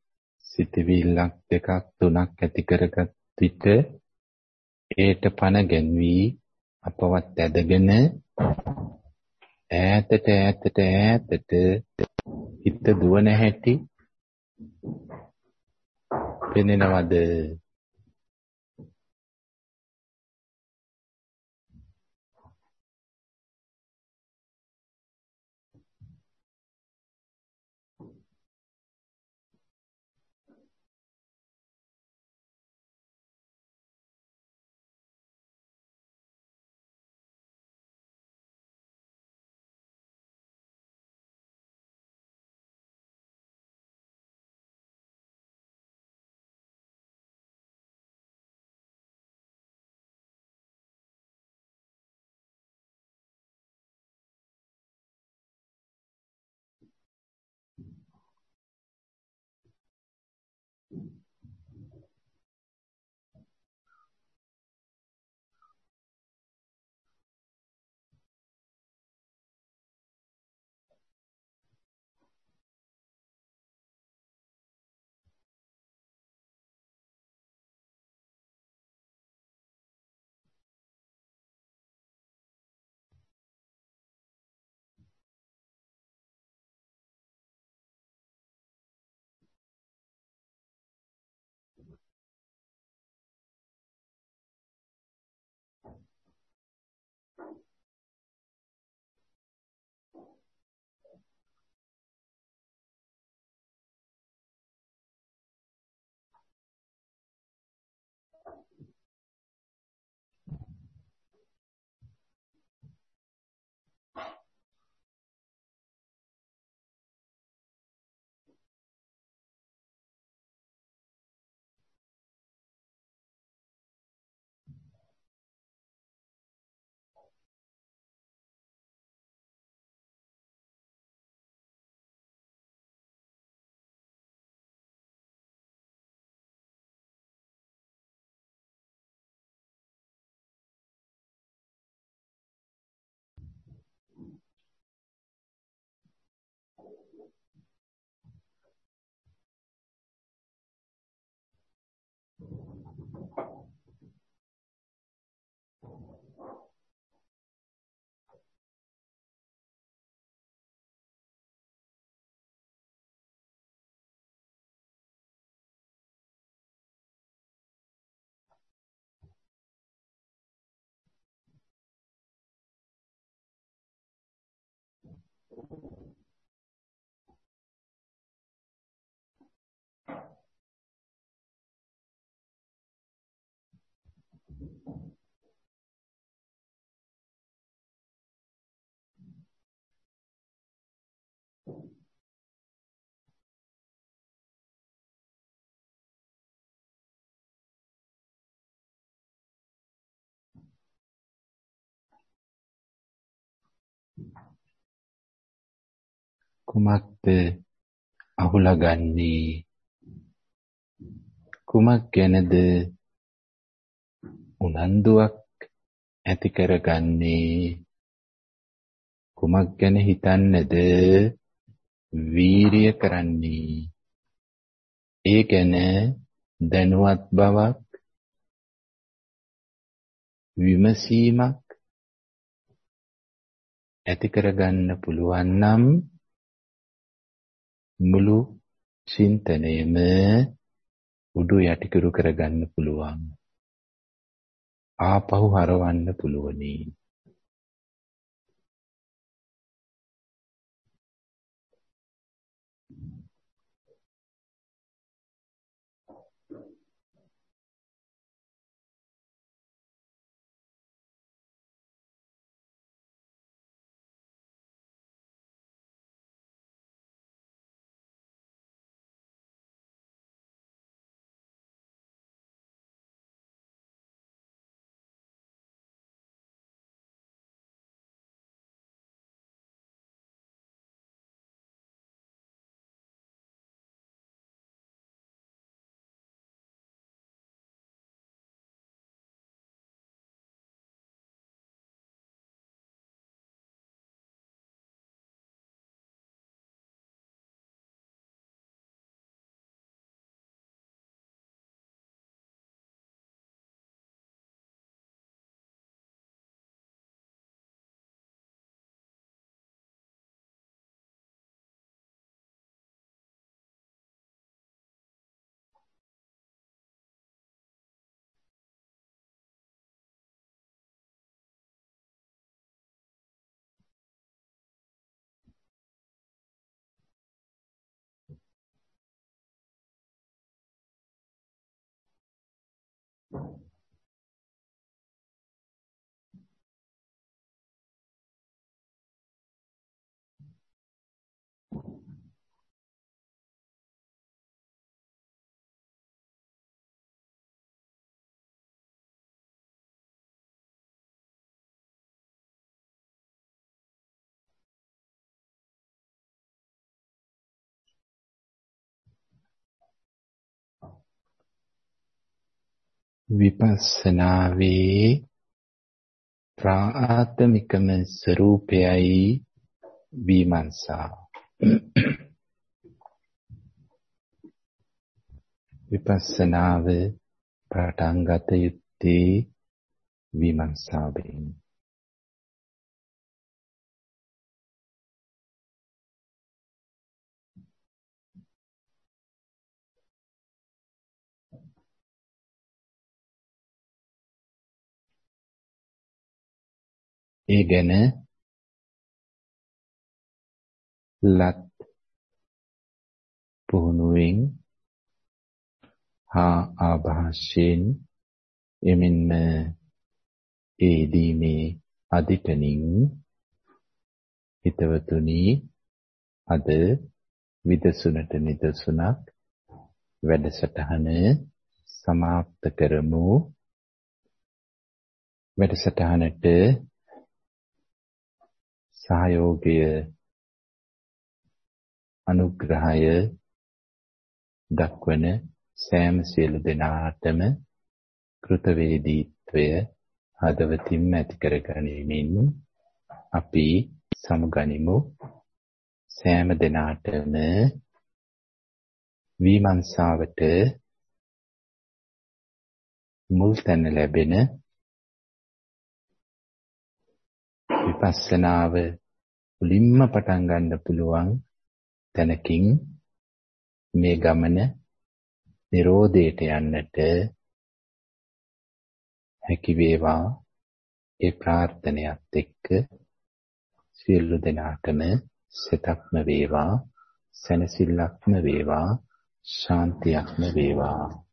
සිතවිල්ලක් දෙකක් තුනක් ඇති කරගත් විට ඒට පණ ගැන්වී අපවත් ඇදගෙන ඈතට හිත දුවන හැටි පෙනෙනවද? කුමක්ද අහුලා ගන්නේ? කුමක් ගැනද උනන්දුවක් ඇති කරගන්නේ? කුමක් ගැන හිතන්නද වීරිය කරන්නේ? ඒ ගැන දැනුවත් බවක්, විමසීමක් ඇති කරගන්න පුළුවන් නම් මුළු චින්තනයම උඩු යටිකුරු කරගන්න පුළුවන්. ආපහු හරවන්න පුළුවනි. විපස්සනාවේ ප්‍රාථමිකම ස්වરૂපයයි විමර්ශාව. විපස්සනාව පටන් ගත යුත්තේ විමර්ශාවෙන්. ඒ ගැන ලත් පුහුණුවෙන් හා ආභාෂයෙන් එමෙන්ම ඒදීමේ අධිටනින් හිතවතුනි අද විදසුනට නිදසුනක් වැඩසටහන සමාප්ත කරමු. වැඩසටහනට සහයෝගය අනුග්‍රහය දක්වන සෑම සියලු දෙනාටම කෘතවේදීත්වය හදවතින්ම ඇති කර ගැනීමෙන් අපි සමුගනිමු. සෑම දෙනාටම විමර්ශාවට මුල් තැන ලැබෙන විපස්සනාව මුලින්ම පටන් ගන්න පුළුවන් තැනකින් මේ ගමන නිරෝධයට යන්නට හැකි වේවා. ඒ ප්‍රාර්ථනයත් එක්ක සියලු දෙනාටම සිතක්ම වේවා, සැනසෙල්ලක්ම වේවා, ශාන්තියක්ම වේවා.